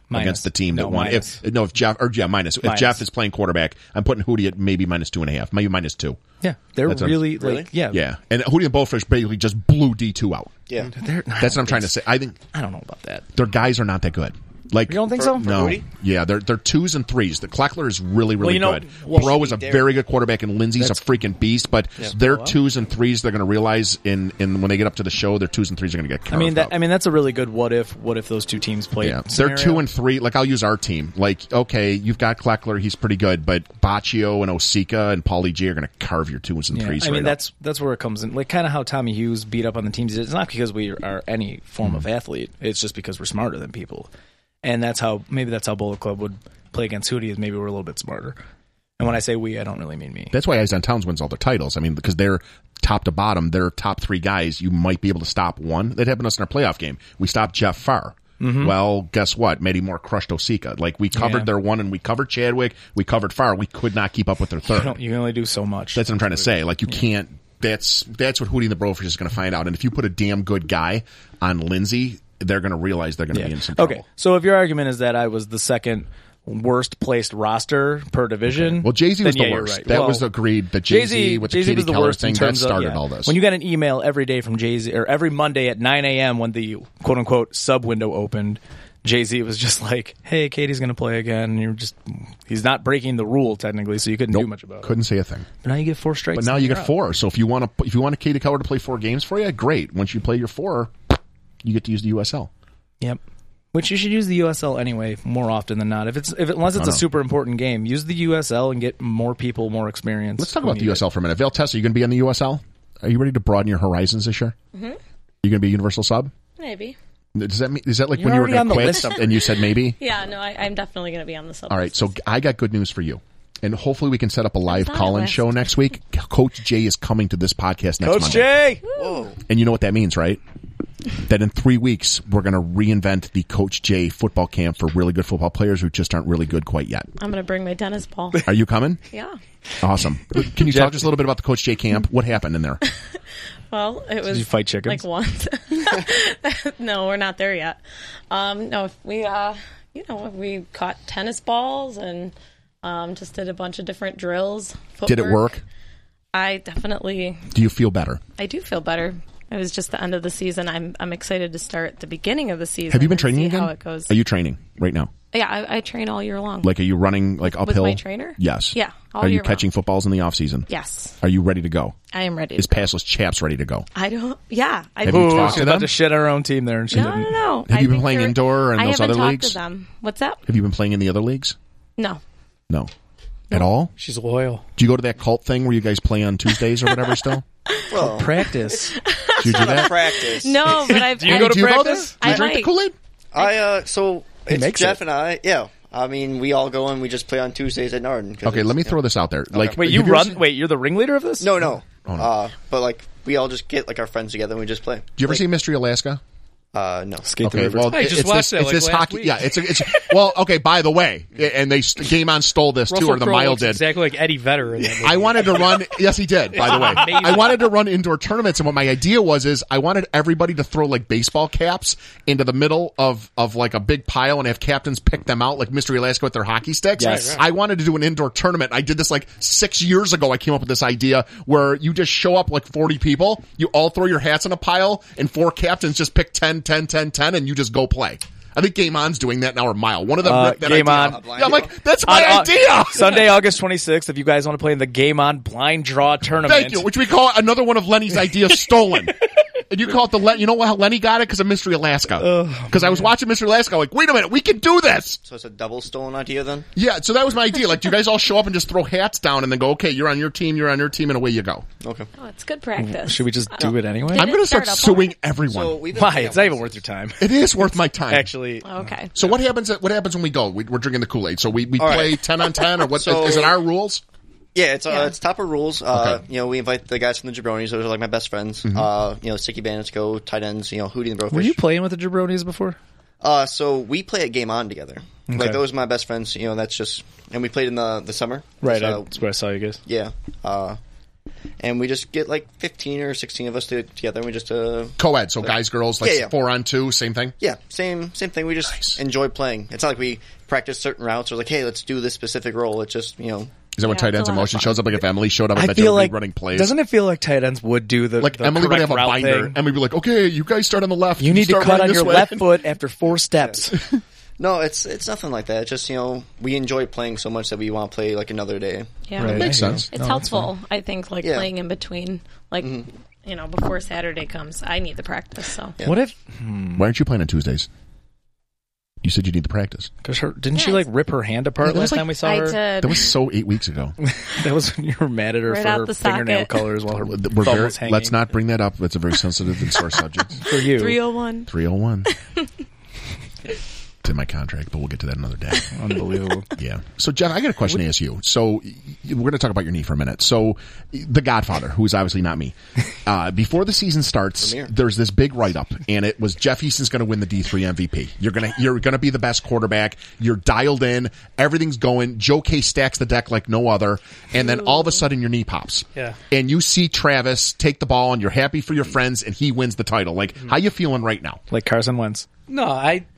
against the team that won. Minus. If Jeff minus. If Jeff is playing quarterback, I'm putting Hootie at maybe -2.5, maybe -2. Yeah, they're really yeah. And Hootie and Bullfish basically just blew D2 out. Yeah, that's what I'm trying to say. I don't know about that. Their guys are not that good. Like, you don't think so? No. Yeah, they're 2s and 3s. The Kleckler is really good. Bro is a very good quarterback, and Lindsey's a freaking beast. But their 2s and 3s, they're going to realize in when they get up to the show, their 2s and 3s are going to get carved up. I mean, that's a really good what if those two teams played. Yeah, they're 2 and 3. Like, I'll use our team. Like, okay, you've got Kleckler, he's pretty good, but Baccio and Osika and Paulie G are going to carve your 2s and 3s. I mean, that's where it comes in. Like, kind of how Tommy Hughes beat up on the teams. It's not because we are any form of athlete. It's just because we're smarter than people. And that's how Bullet Club would play against Hootie, is maybe we're a little bit smarter. And when I say we, I don't really mean me. That's why Eyes on Towns wins all their titles. I mean, because they're top to bottom, their top 3 guys, you might be able to stop one. That happened to us in our playoff game. We stopped Jeff Farr. Mm-hmm. Well, guess what? Matty Moore crushed Osika. Like, we covered their one, and we covered Chadwick, we covered Farr. We could not keep up with their third. You can only do so much. That's what I'm trying to say. Like, you can't. That's what Hootie and the Brofish is going to find out. And if you put a damn good guy on Lindsey, they're going to realize they're going to be in some trouble. Okay, so if your argument is that I was the second worst placed roster per division, well, Jay-Z was the worst. Right. That was agreed. That Jay-Z with the Katie Keller thing that started all this. When you got an email every day from Jay-Z, or every Monday at 9 a.m. when the quote unquote sub window opened, Jay-Z was just like, "Hey, Katie's going to play again." And he's not breaking the rule technically, so you couldn't do much about it. Couldn't say a thing. But now you get 4 strikes. But now you get 4. So if you want a Katie Keller to play 4 games for you, great. Once you play your 4, you get to use the USL. Yep. Which you should use the USL anyway more often than not. Unless it's a super important game, use the USL and get more people, more experience. Let's talk about the USL for a minute. Val Tessa, are you going to be on the USL? Are you ready to broaden your horizons this year? Mm-hmm. You going to be a universal sub? Maybe. Is that like when you were going to quit and you said maybe? Yeah, no, I'm definitely going to be on the sub. All right, so I got good news for you. And hopefully we can set up a live call-in show next week. Coach Jay is coming to this podcast next Monday. Coach Jay! Whoa. And you know what that means, right? That in 3 weeks, we're going to reinvent the Coach J football camp for really good football players who just aren't really good quite yet. I'm going to bring my tennis ball. Are you coming? Yeah. Awesome. Can you talk just a little bit about the Coach J camp? What happened in there? Well, it was... Did you fight chickens? Like once. No, we're not there yet. No, we caught tennis balls and just did a bunch of different drills. Footwork. Did it work? I definitely... Do you feel better? I do feel better. It was just the end of the season. I'm excited to start the beginning of the season. Have you been training again? How it goes. Are you training right now? Yeah, I train all year long. Like, are you running like uphill? With my trainer? Yes. Yeah. Are you catching footballs in the off season? Yes. Are you ready to go? I am ready. Is Passless Chaps ready to go? I don't. Yeah. Have you talked to them? About to shit on our own team there, and she didn't. No. Have you been playing indoor and those other leagues? I haven't talked to them. What's that? Have you been playing in the other leagues? No. No. At all? She's loyal. Do you go to that cult thing where you guys play on Tuesdays or whatever still? Well, practice. Do you do that? Practice. No, but I've... Do you go to practice? Do you drink the Kool-Aid? So it's Jeff and I, yeah. I mean, we all go and we just play on Tuesdays at Narden. Okay, let me throw this out there. Okay. Like, wait, you're the ringleader of this? No. Oh, no. But like, we all just get like our friends together and we just play. Do you ever see Mystery Alaska? No. Skate the river. Well, I just watched that this last hockey. week. Yeah, it's well, okay. By the way, and Game On stole this too, or the Crowe Mile looks did. exactly like Eddie Vedder in that movie. I wanted to run. Yes, he did. By the way, Amazing. I wanted to run indoor tournaments, and what my idea is I wanted everybody to throw like baseball caps into the middle of like a big pile and have captains pick them out, like Mystery Alaska with their hockey sticks. Yes. I wanted to do an indoor tournament. I did this like 6 years ago. I came up with this idea where you just show up like 40 people, you all throw your hats in a pile, and 4 captains just pick 10, 10, 10, 10, and you just go play. I think Game On's doing that now, or Mile. One of them ripped that Game idea. On. Yeah, I'm like, that's my idea. Sunday, August 26th, if you guys want to play in the Game On blind draw tournament. Thank you, which we call another one of Lenny's ideas stolen. And you call it you know how Lenny got it? Because of Mystery Alaska. Because I was watching Mystery Alaska, like, wait a minute, we can do this. So it's a double stolen idea then? Yeah, so that was my idea. Like, do you guys all show up and just throw hats down and then go, okay, you're on your team, and away you go. Okay. Oh, it's good practice. Should we just do it anyway? I'm going to start suing everyone. So Why? It's not even worth your time. It is worth my time. Actually. Okay. So what happens when we go? We're drinking the Kool-Aid. So we play 10 on 10, or what? Is it our rules? Yeah, it's top of rules. Okay. We invite the guys from the Jabronis. Those are like my best friends. Mm-hmm. Sticky Bandits go, tight ends, Hootie and the Brofish. Were you playing with the Jabronis before? So we play at Game On together. Okay. Like, those are my best friends. That's just, and we played in the summer. Right, that's where I saw you guys. Yeah. and we just get like 15 or 16 of us together, and we just co-ed, so guys, girls, like 4-on-2, same thing. Yeah, same thing. We just enjoy playing. It's not like we practice certain routes or like, hey, let's do this specific role. It's just Is that when tight ends in motion shows up? Like if Emily showed up, I bet feel you like running plays. Doesn't it feel like tight ends would do the Emily would have a binder, thing? and we'd be like, okay, you guys start on the left. You need to cut on your way. left foot after 4 steps. No, it's nothing like that. It's just we enjoy playing so much that we want to play like another day. Yeah, Right. Makes sense. It's helpful. I think playing in between, before Saturday comes, I need the practice. So what if? Why aren't you playing on Tuesdays? You said you need to practice. Because didn't she rip her hand apart last time we saw her? did. That was so 8 weeks ago. That was when you were mad at her Right for out her the fingernail socket. colors while her thumb was hanging. Let's not bring that up. It's a very sensitive and sore subject. For you. 301. 301. It's in my contract, but we'll get to that another day. Unbelievable. Yeah. So, Jeff, I got a question to ask you. So, we're going to talk about your knee for a minute. So, The Godfather, who is obviously not me, before the season starts, there's this big write-up, and it was Jeff Easton's going to win the D3 MVP. You're gonna be the best quarterback. You're dialed in. Everything's going. Joe K stacks the deck like no other, and then all of a sudden your knee pops. Yeah. And you see Travis take the ball, and you're happy for your friends, and he wins the title. Like, how you feeling right now? Like Carson Wentz. No,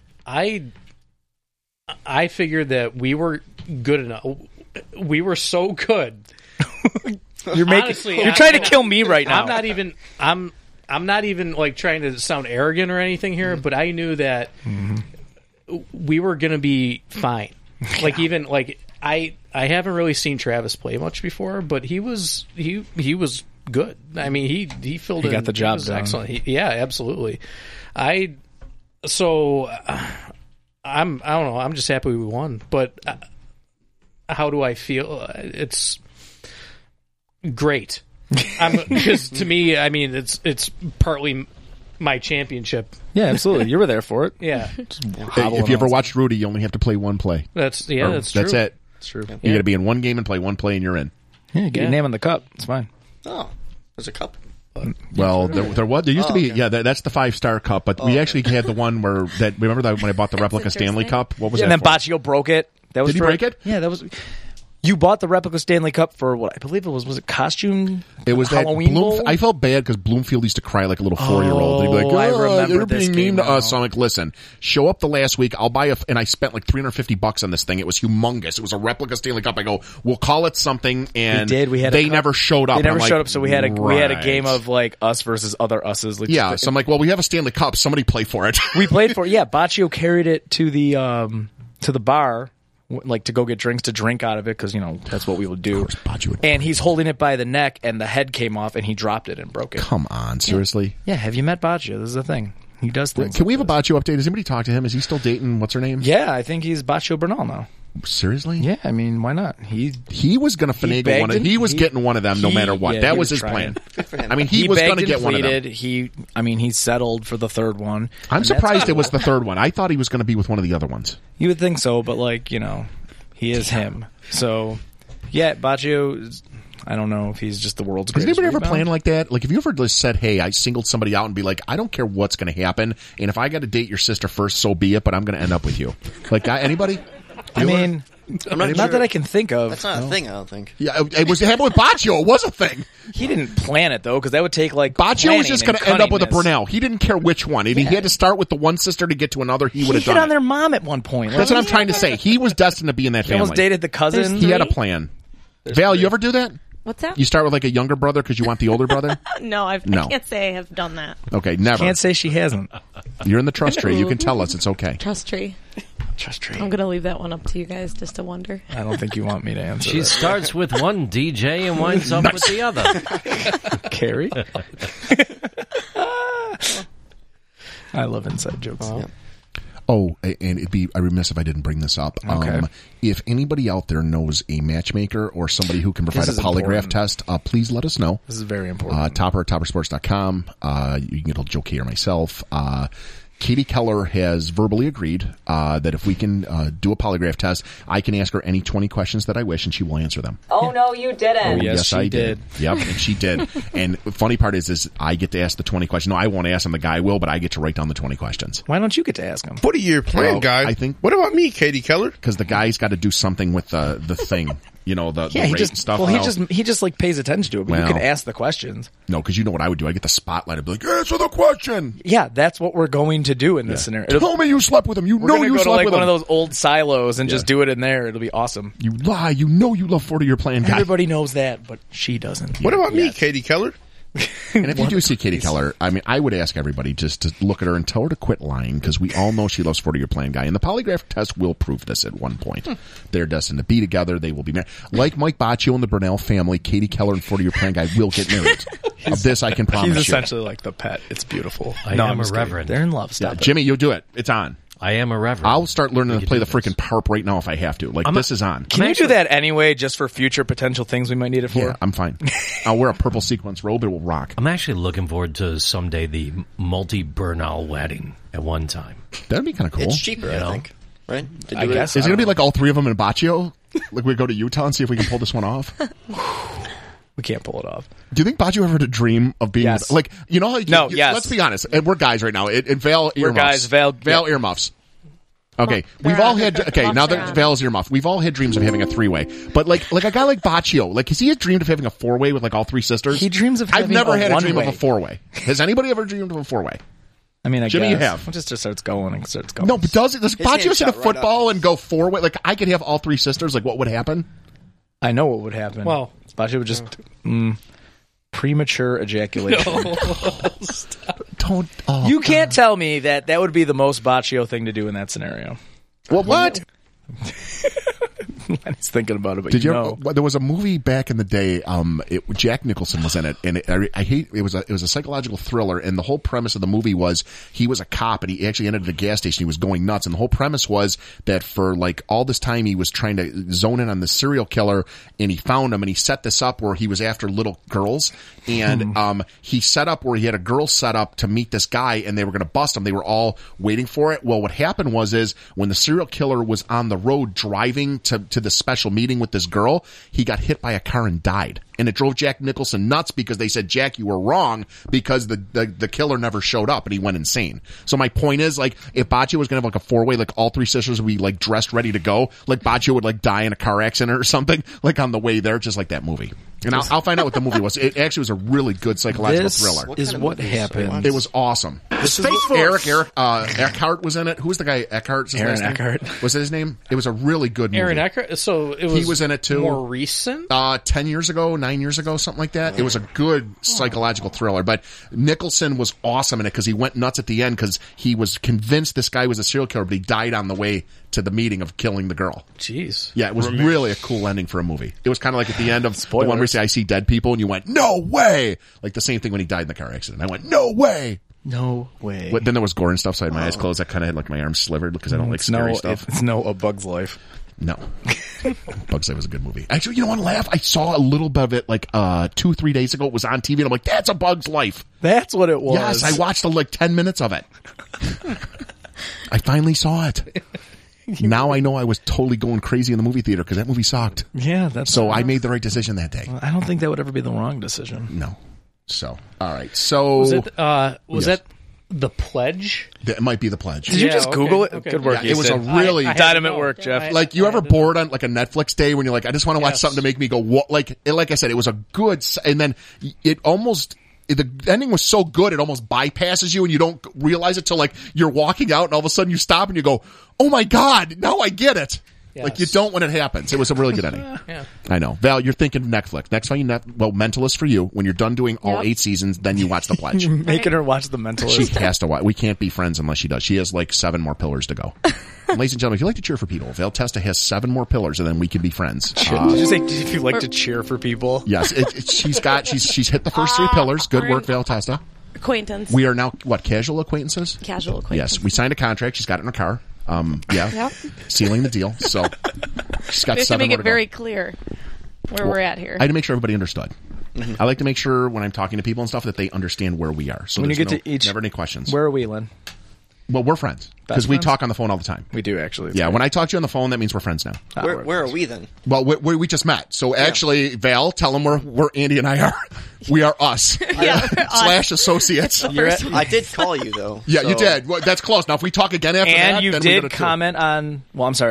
I figured that we were good enough. We were so good. You're trying to kill me right now. I'm not even like trying to sound arrogant or anything here, but I knew that we were going to be fine. Like even like I haven't really seen Travis play much before, but he was good. I mean, he filled in. He got the job done. Excellent. Yeah, absolutely. I don't know. I'm just happy we won. But how do I feel? It's great. Because to me, I mean, it's partly my championship. Yeah, absolutely. You were there for it. Yeah. If you ever watched Rudy, you only have to play one play. That's true. That's it. It's true. You got to be in one game and play one play, and you're in. Yeah, get your name on the cup. It's fine. Oh, there's a cup. Well, there used to be, that's the 5-star cup, but we actually had the one remember that when I bought the replica Stanley Cup? What was that? And then for? Baccio broke it. Did he break it? Yeah, that was. You bought the replica Stanley Cup for what I believe it was it costume? It was Halloween that bowl? I felt bad because Bloomfield used to cry like a little 4-year-old. He'd be like, I remember they're this being game mean to now. us. So I'm like, listen, show up the last week. I'll buy and I spent like $350 on this thing. It was humongous. It was a replica Stanley Cup. I go, we'll call it something. And they never showed up. They never showed showed up. So we had a game of like us versus other us's. Like, yeah. So I'm like, well, we have a Stanley Cup. Somebody play for it. We played for it. Yeah. Baccio carried it to the bar. Like to go get drinks to drink out of it because that's what we would do. Of course, Baccio would. And he's holding it by the neck, and the head came off, and he dropped it and broke it. Come on, seriously? Yeah. Have you met Baccio? This is the thing. He does things. Can we have a Baccio update? Has anybody talked to him? Is he still dating? What's her name? Yeah, I think he's Baccio Bernal now. Seriously? Yeah, I mean, why not? He was going to finagle one. He was getting one of them no matter what. That was his plan. I mean, he was going to get one of them. He settled for the third one. I'm surprised it was the third one. I thought he was going to be with one of the other ones. You would think so, but he is him. So, yeah, Baccio, I don't know if he's just the world's greatest. Has anybody ever rebound. planned like that? Like, have you ever just said, hey, I singled somebody out and be like, I don't care what's going to happen, and if I got to date your sister first, so be it, but I'm going to end up with you. Like, anybody? I mean, I'm not that I can think of. That's not a thing, I don't think. Yeah, it happened with Baccio. It was a thing. He didn't plan it, though, because that would take, Baccio was just going to end up with a Brunel. He didn't care which one. If he had to start with the one sister to get to another, he would have done hit on it. their mom at one point. That's what I'm trying to say. He was destined to be in that He family. almost dated the cousin. He had a plan. Val, you ever do that? What's that? You start with like a younger brother because you want the older brother? No, I can't say I have done that. Okay, never. Can't say she hasn't. You're in the trust tree. You can tell us. It's okay. Trust tree. Trust tree. I'm going to leave that one up to you guys just to wonder. I don't think you want me to answer She that. starts with one DJ and winds up with the other. Carrie? I love inside jokes. Oh, and I'd remiss if I didn't bring this up. Okay. If anybody out there knows a matchmaker or somebody who can provide a This is polygraph important. test, please let us know. This is very important. Topper at toppersports.com. You can get a Joe K or myself. Katie Keller has verbally agreed that if we can do a polygraph test, I can ask her any 20 questions that I wish, and she will answer them. Oh, no, you didn't. Oh, yes, she I did. Yep, and she did. And the funny part is I get to ask the 20 questions. No, I won't ask them. The guy will, but I get to write down the 20 questions. Why don't you get to ask him? What are your plan, guy? I think. What about me, Katie Keller? Because the guy's got to do something with the thing. You know, the he rate just and stuff. well, he just like pays attention to it. But you Well. can ask the questions. No, because you know what I would do. I get the spotlight. I'd be like, answer the question. Yeah, that's what we're going to do in this scenario. Tell me you slept with him. You We're know gonna you go to slept like with one him. of those old silos and just do it in there. It'll be awesome. You lie. You know you love 40-year plan guy. Everybody knows that, but she doesn't. What about me, Katie Keller? And if you do see Katie Keller, I mean, I would ask everybody just to look at her and tell her to quit lying because we all know she loves 40-year plan guy. And the polygraph test will prove this at one point. They're destined to be together. They will be married. Like Mike Baccio and the Burnell family, Katie Keller and 40-year plan guy will get married. Of this, I can promise He's you. essentially like the pet. It's beautiful. I am I'm a just kidding. reverend. They're in love. Stop it. Jimmy, you do it. It's on. I am a reverend. I'll start learning to play the do this. freaking harp right now if I have to. Like, this is on. Can you do that anyway, just for future potential things we might need it for? Yeah, I'm fine. I'll wear a purple sequence robe. It will rock. I'm actually looking forward to someday the multi-Bernal wedding at one time. That'd be kind of cool. It's cheaper, I think. Right? To do I it. guess. Is it going to be like all three of them in Baccio? Like we go to Utah and see if we can pull this one off? We can't pull it off. Do you think Baccio ever had a dream of being Yes. like, you know how No, yes. let's be honest. And we're guys right now. And Val earmuffs. We're guys. Val earmuffs. Okay, we've all had. Okay, now that Val's earmuffed, we've all had dreams of having a 3-way. But like a guy like Baccio, like has he had dreamed of having a 4-way with like all three sisters? He dreams of I've having never a had a dream of a 1-way. 4-way. Has anybody ever dreamed of a 4-way? I mean, I Jimmy, guess. you have. It just starts going and starts going. No, but does His Baccio hand hit a shot right football and go 4-way? Like I could have all three sisters. Like what would happen? I know what would happen. Well, Baccio would just premature ejaculation. Don't. Oh, You can't tell me that would be the most Baccio thing to do in that scenario. well, what? Lenny's thinking about it, but Did you? know. There was a movie back in the day. Jack Nicholson was in it, and I hate it was a psychological thriller. And the whole premise of the movie was he was a cop, and he actually ended at a gas station. He was going nuts, and the whole premise was that for like all this time he was trying to zone in on the serial killer, and he found him, and he set this up where he was after little girls, and he set up where he had a girl set up to meet this guy, and they were going to bust him. They were all waiting for it. Well, what happened is when the serial killer was on the road driving to the special meeting with this girl, he got hit by a car and died. And it drove Jack Nicholson nuts because they said, Jack, you were wrong because the killer never showed up, and he went insane. So my point is, like, if Baccio was going to have like a 4-way, like all three sisters would be like dressed ready to go, like Baccio would like die in a car accident or something, like on the way there, just like that movie. And I'll find out what the movie was. It actually was a really good psychological This thriller. is what happened. It was awesome. Eric Eckhart was in it. Who was the guy? Eckhart. Aaron Eckhart. Was that his name? It was a really good movie. Aaron Eckhart. So it was. He was in it too. More recent. 10 years ago, 9 years ago, something like that. It was a good psychological thriller. But Nicholson was awesome in it because he went nuts at the end because he was convinced this guy was a serial killer, but he died on the way to the meeting of killing the girl. Jeez. Yeah, it was really a cool ending for a movie. It was kind of like at the end of the one where you Spoilers. say, I see dead people, and you went, no way! Like the same thing when he died in the car accident. I went, no way! No way. But then there was gore and stuff, so I had my eyes closed. I kind of had like my arms slivered because I don't like scary stuff. It's no A Bug's Life. No. Bug's Life was a good movie. Actually, you know what? Laugh. I saw a little bit of it like 2-3 days ago. It was on TV, and I'm like, that's A Bug's Life. That's what it was. Yes, I watched like 10 minutes of it. I finally saw it. Now I know I was totally going crazy in the movie theater because that movie sucked. Yeah, that's So I made the right decision that day. I don't think that would ever be the wrong decision. No. So, all right. So Was Yes. that The Pledge? it might be The Pledge. Did you Yeah, just okay, Google it? okay. Good work. Yeah, it was a Houston. really I had dynamite to know. work, Jeff. I- like you I ever had to bored on like a Netflix day when you're like, I just want to watch Yes. something to make me go, what? Like I said, it was a good, and then it almost, the ending was so good, it almost bypasses you and you don't realize it till like you're walking out and all of a sudden you stop and you go, oh my God, now I get it. Yes. Like you don't when it happens. It was a really good ending. Yeah. I know. Val, you're thinking of Netflix. Next time Mentalist for you. When you're done doing all Yep. 8 seasons, then you watch The Pledge. Making her watch The She Mentalist. has to watch. We can't be friends unless she does. She has like 7 more pillars to go. Ladies and gentlemen, if you like to cheer for people, Val Testa has 7 more pillars, and then we can be friends. Did you say if you like to cheer for people? Yes, she's hit the first 3 pillars. Good work, Val Testa. Acquaintance. We are now casual acquaintances. Casual acquaintance. Yes, we signed a contract. She's got it in her car. Yeah, Yep. sealing the deal. So she's got We have to 7 make more it to very go. clear where we're at here. I had to make sure everybody understood. I like to make sure when I'm talking to people and stuff that they understand where we are. So When you there's get to each- never any questions. Where are we, Lynn? Well, we're friends because we friends? talk on the phone all the time. We do, actually. Yeah, when I talk to you on the phone, that means we're friends now. Where are we then? Well, we just met. So actually, Val, tell them where Andy and I are. We are us. Yeah, / associates. I did call you though. Yeah, so- you did. Well, that's close. Now, if we talk again after that, And you then we did go to 2. comment on. Well, I'm sorry.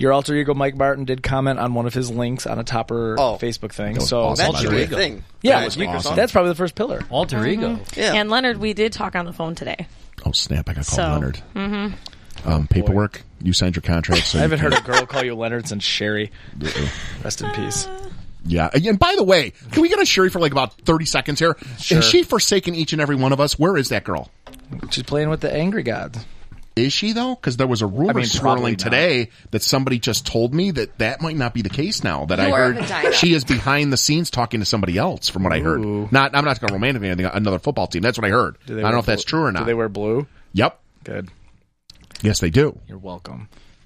Your alter ego Mike Martin did comment on one of his links on a Topper Facebook thing. So awesome. That should be a thing. Yeah, That was awesome. that's probably the first pillar. Alter ego. Yeah. And Leonard, we did talk on the phone today. Oh, snap. I got called So, Leonard. Paperwork. You signed your contract. So I haven't heard a girl call you Leonard since Sherry. Rest in peace. Yeah. And by the way, can we get on Sherry for like about 30 seconds here? Sure. Has she forsaken each and every one of us? Where is that girl? She's playing with the angry gods. Is she, though? Because there was a rumor probably swirling not. today that somebody just told me that might not be the case now. That I Your heard vagina. she is behind the scenes talking to somebody else, from what I heard. I'm not going to romantic anything. Another football team. That's what I heard. I don't know if that's true or not. Do they wear blue? Yep. Good. Yes, they do. You're welcome.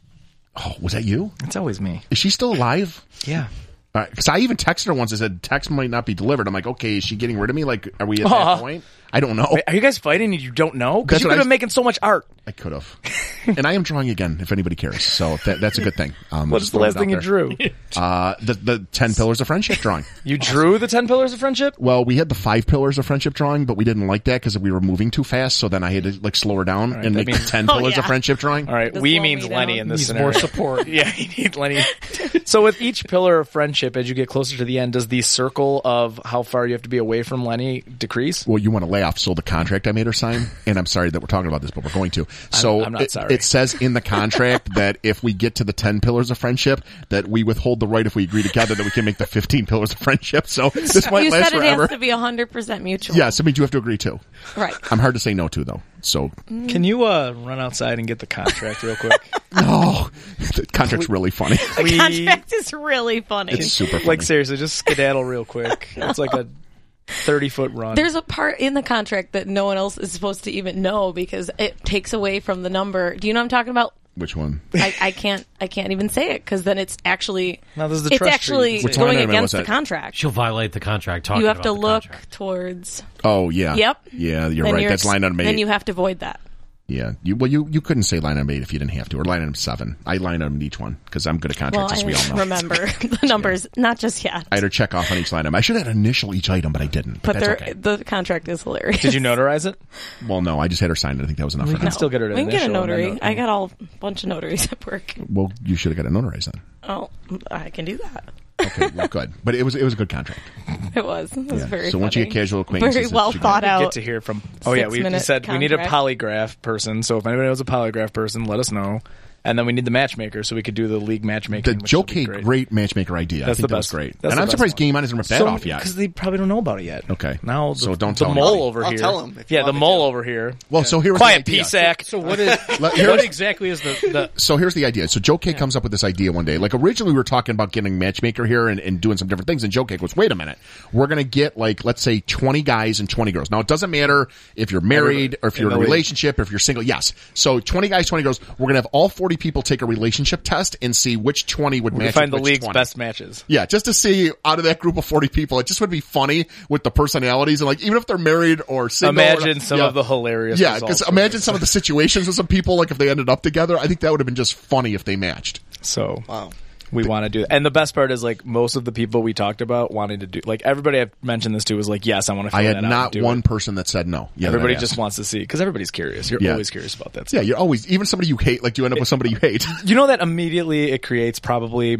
Oh, was that you? It's always me. Is she still alive? Yeah. Because I even texted her once. I said, text might not be delivered. I'm like, okay, is she getting rid of me? Like, are we at that point? I don't know. Wait, are you guys fighting and you don't know? Because That's you what could I- have been making so much art. I could have. And I am drawing again, if anybody cares. So that's a good thing. What's just the throwing last it thing you out drew? there. The 10 Pillars of Friendship drawing. You drew the 10 Pillars of Friendship? Well, we had the 5 Pillars of Friendship drawing, but we didn't like that because we were moving too fast. So then I had to like slow her down and that make the means- 10 Pillars of yeah. Friendship drawing. All right. Just We slow means me Lenny down. in this Needs scenario. more support. Yeah, you need Lenny. So with each pillar of friendship, as you get closer to the end, does the circle of how far you have to be away from Lenny decrease? Well, you want to lay off. So the contract I made her sign, and I'm sorry that we're talking about this, but we're going to. So I'm not sorry. It says in the contract that if we get to the 10 Pillars of Friendship, that we withhold the right if we agree together that we can make the 15 Pillars of Friendship. So this might You last said it forever. has to be 100% mutual. Yes, I mean you have to agree too. Right. I'm hard to say no to though. So Can you run outside and get the contract real quick? no, the contract's really funny. We, Contract is really funny. It's super funny. like seriously, just skedaddle real quick. It's like a 30-foot run. There's a part in the contract that no one else is supposed to even know because it takes away from the number. Do you know what I'm talking about? Which one? I can't even say it because then it's actually No, this is the it's trust actually treaty. going Wait, against what's the that? contract. She'll violate the contract. Talking You have about to the look contract. towards. Oh yeah. Yep. Yeah, you're Then right. you're That's line item 8. Then you have to void that. Yeah. You couldn't say line item 8 if you didn't have to, or line item 7. I line item each one because I'm good at Well, contracts, as we all I know. remember the numbers, not just yet. I had her check off on each line item. I should have initial each item, but I didn't. But But that's okay. the contract is hilarious. Did you notarize it? Well, no, I just had her sign it. I think that was enough We for can now. still get her to We can get a initial and then notary. I got a bunch of notaries at work. Well, you should have got it notarized then. Oh, I can do that. Okay, well, good. But it was a good contract. It was Yeah. very So once you funny. get casual acquaintances, Very it's well good. thought out. Get to hear from. Oh yeah, we 6-minute said we need a contract. polygraph person. So if anybody knows a polygraph person, let us know. And then we need the matchmaker so we could do the league matchmaking. The Joe K, great matchmaker idea. That's I think the that was best. great. That's And the I'm best surprised one. Game On hasn't ripped that off yet. because they probably don't know about it yet. Okay. Now, So the, don't the tell mole anybody. over I'll here. tell 'em if you Yeah, want the me mole to. over here. Well, so here was Quiet, the idea. P-sack. So what is here's- what exactly is the So here's the idea. So Joe K comes up with this idea one day. Like originally we were talking about getting matchmaker here and doing some different things. And Joe K goes, wait a minute. We're going to get like, let's say 20 guys and 20 girls. Now it doesn't matter if you're married or if you're in a relationship or if you're single. Yes. So 20 guys, 20 girls. We're going to have all 40 people take a relationship test and see which 20 would We match find the with which league's 20. best matches. Yeah, just to see out of that group of 40 people, it just would be funny with the personalities and like even if they're married or single. Imagine some of the hilarious. Yeah, results because from imagine this. some of the situations with some people, like if they ended up together. I think that would have been just funny if they matched. So Wow. we want to do that. And the best part is like most of the people we talked about wanting to do like everybody I've mentioned this to was like, yes, I want to fill I that had out not and do one it. person that said no. Yeah, Everybody that I just asked. wants to see because everybody's curious. You're Yeah. always curious about that Yeah, stuff. you're always even somebody you hate. Like you end up with somebody you hate. You know that immediately it creates probably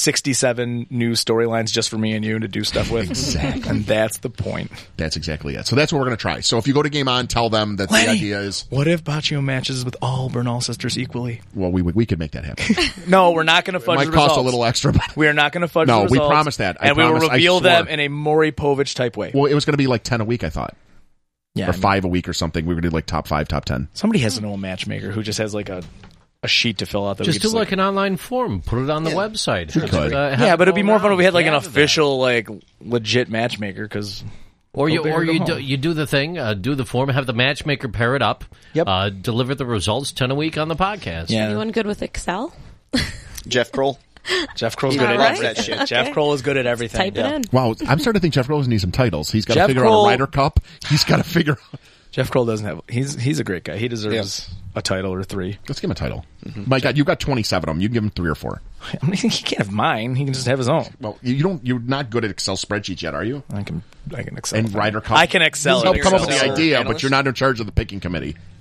67 new storylines just for me and you to do stuff with. Exactly. And that's the point. That's exactly it. So that's what we're going to try. So if you go to Game On, tell them that Lenny, the idea is. what if Baccio matches with all Bernal sisters equally? Well, we could make that happen. No, we're not going to fudge It might the cost results. a little extra, but We are not going to fudge No, the we results. promised that. I and we promised. will I reveal swore. them in a Maury Povich type way. well, it was going to be like 10 a week. I thought, Yeah, or 5 a week or something. We were going to do like top 5, top 10. Somebody has an old matchmaker who just has like a sheet to fill out. That we Just could do like an online form. Put it on the website. could. yeah, but it'd be more fun if we had like an Gather that. official, like legit matchmaker. Because Or you Go big or go home. you do the thing, do the form, have the matchmaker pair it up, Yep. deliver the results 10 a week on the podcast. yeah, Anyone good with Excel? Jeff Kroll. Jeff Kroll's He good at loves everything. that shit. Jeff Kroll is good at everything. Type Yeah. it in. Wow, I'm starting to think Jeff Rose needs some titles. He's got to Jeff figure Kroll- out a Ryder Cup. He's got to figure out. Jeff Kroll doesn't have. He's a great guy. He deserves a title or 3. Let's give him a title. My God, you've got 27 of them. You can give him 3 or 4. I mean, he can't have mine. He can just have his own. Well, you don't. You're not good at Excel spreadsheets yet, are you? I can excel. And Ryder Cup. I can excel. Help at come up with the Excel. idea, but Analyst? you're not in charge of the picking committee.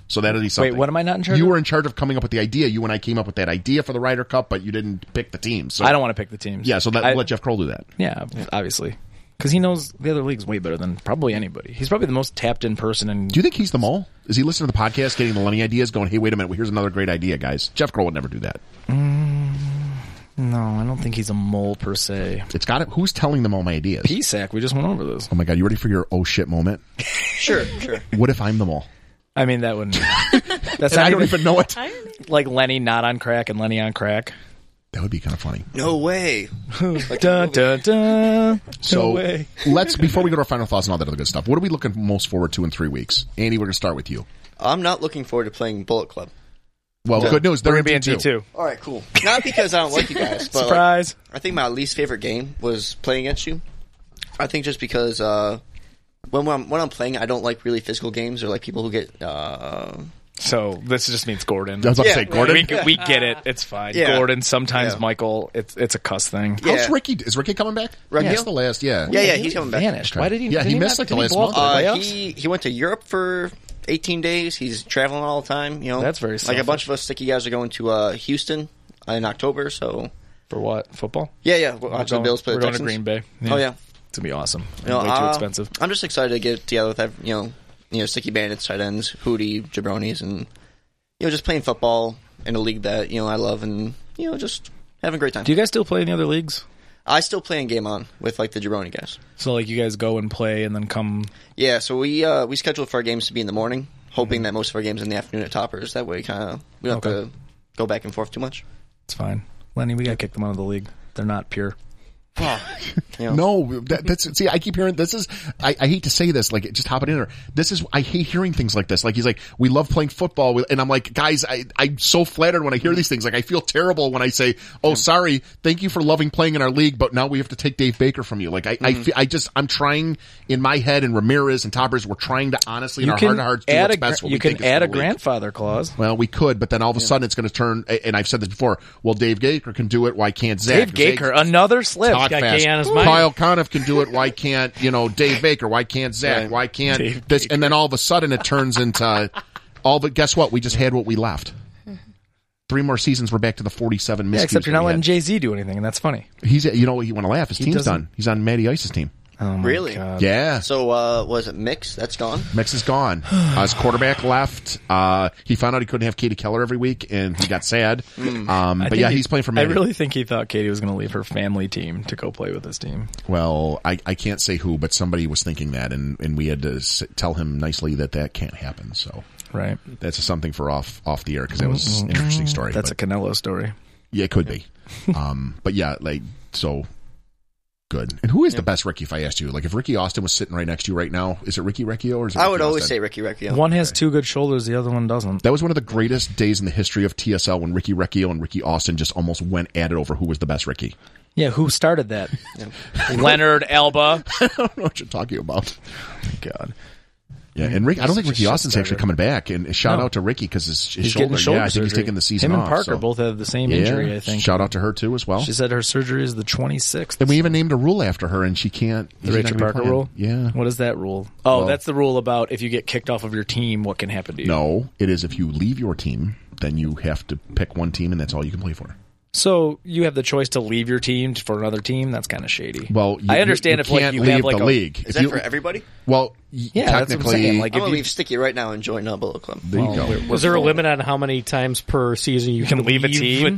So that'll be something. Wait, what am I not in charge You of? were in charge of coming up with the idea. You and I came up with that idea for the Ryder Cup, but you didn't pick the teams. So I don't want to pick the teams. Yeah, so let Jeff Kroll do that. Yeah, obviously. Because he knows the other leagues way better than probably anybody. He's probably the most tapped in person. Do you think he's the mole? Is he listening to the podcast, getting the Lenny ideas, going, hey, wait a minute, well, here's another great idea, guys? Jeff Kroll would never do that. No, I don't think he's a mole per se. It's got it. Who's telling them all my ideas? PSAC, we just went over this. Oh my God, you ready for your oh shit moment? Sure. What if I'm the mole? I mean, that wouldn't. That's And not I don't even know it. like Lenny not on crack and Lenny on crack. That would be kind of funny. No way. Dun, dun, dun. So No way. let's, before we go to our final thoughts and all that other good stuff, what are we looking most forward to in 3 weeks? Andy, we're going to start with you. I'm not looking forward to playing Bullet Club. Well, good news. They're We're going in to be in D2. D2. All right, cool. Not because I don't like you guys, but Surprise. I think my least favorite game was playing against you. I think just because when I'm playing, I don't like really physical games or like people who get. So this just means Gordon. I was about to say, Yeah. Gordon. We get it. It's fine. Yeah. Gordon, sometimes Yeah. Michael. It's a cuss thing. Yeah. How's Ricky? Is Ricky coming back? Ricky? That's the last, yeah. Yeah, he's coming back. Vanished. Why did he? Yeah, did he not- missed, like, the did he last blow month. up the playoffs? He went to Europe for 18 days. He's traveling all the time. You know, That's very like selfish. a bunch of us sticky guys are going to Houston in October. So For what? Football? yeah, watch the Bills play We're the going to Texans. Green Bay. Oh yeah, It's gonna be awesome. You know, Way too expensive. I'm just excited to get together with Sticky Bandits, tight ends, Hootie, Jabronis, and just playing football in a league that I love, and just having a great time. Do you guys still play in the other leagues? I still play in Game On with like the Jabroni guys. So like you guys go and play and then come. Yeah, so we schedule for our games to be in the morning, hoping that most of our games in the afternoon at Toppers. That way, we don't have to go back and forth too much. It's fine. Lenny, we gotta kick them out of the league. They're not pure. No, that's see. I keep hearing this is. I hate to say this, like just hopping in there. This is. I hate hearing things like this. Like he's like, we love playing football, and I'm like, guys, I'm so flattered when I hear these things. Like I feel terrible when I say, oh, sorry, thank you for loving playing in our league, but now we have to take Dave Baker from you. Like I'm trying in my head, and Ramirez and Toppers, we're trying to honestly in our heart to heart do what's best. You can add a grandfather clause. Well, we could, but then all of a sudden it's going to turn. And I've said this before. Well, Dave Gaker can do it. Why can't Zach? Dave Gaker, another slip. Talk Got fast. gay on his mind. Kyle Conniff can do it. Why can't Dave Baker? Why can't Zach? Right. Why can't Dave this? And then all of a sudden it turns into all. But guess what? We just had what we left. 3 more seasons. We're back to the 47 miscues. Yeah, except you're not we letting had. Jay-Z do anything, and that's funny. He's. You want to laugh? His team's doesn't- done. He's on Matty Ice's team. Oh my Really? God. Yeah. So was it Mix? That's gone. Mix is gone. His quarterback left. He found out he couldn't have Katie Keller every week, and he got sad. But yeah, he's playing for I Matty. really think he thought Katie was going to leave her family team to go play with his team. Well, I can't say who, but somebody was thinking that, and we had to tell him nicely that can't happen. So Right. that's something for off the air because that was an interesting story. That's but, a Canelo story. yeah, it could be. But yeah, so good. And who is the best Ricky? If I asked you, if Ricky Austin was sitting right next to you right now, is it Ricky Recchio or is it? I Ricky would always Austin? say Ricky Recchio. One has 2 good shoulders, the other one doesn't. That was one of the greatest days in the history of TSL when Ricky Recchio and Ricky Austin just almost went at it over who was the best Ricky. Yeah, who started that? Leonard Alba. I don't know what you're talking about. God. Yeah, and Rick, I don't think Such a Ricky Austin's shit actually starter. coming back. And shout No. out to Ricky because his He's shoulder. getting shoulder Yeah, I think surgery. he's taking the season Him off. and Parker so. both have the same injury, I think. Shout out to her too as well. She said her surgery is the 26th. And we even named a rule after her, and she can't. The Rachel Parker rule? Yeah. What is that rule? Oh, Well- that's the rule about if you get kicked off of your team, what can happen to you. No, it is if you leave your team, then you have to pick one team, and that's all you can play for. So you have the choice to leave your team for another team? That's kind of shady. Well, I understand you if like can't you leave have like the a league. Is If that for everybody? Well, Yeah, that's what I'm technically, saying. Like, I'm if gonna you- leave Sticky right now and join Bullet Club. there you go. Was there a limit on how many times per season you can leave a team?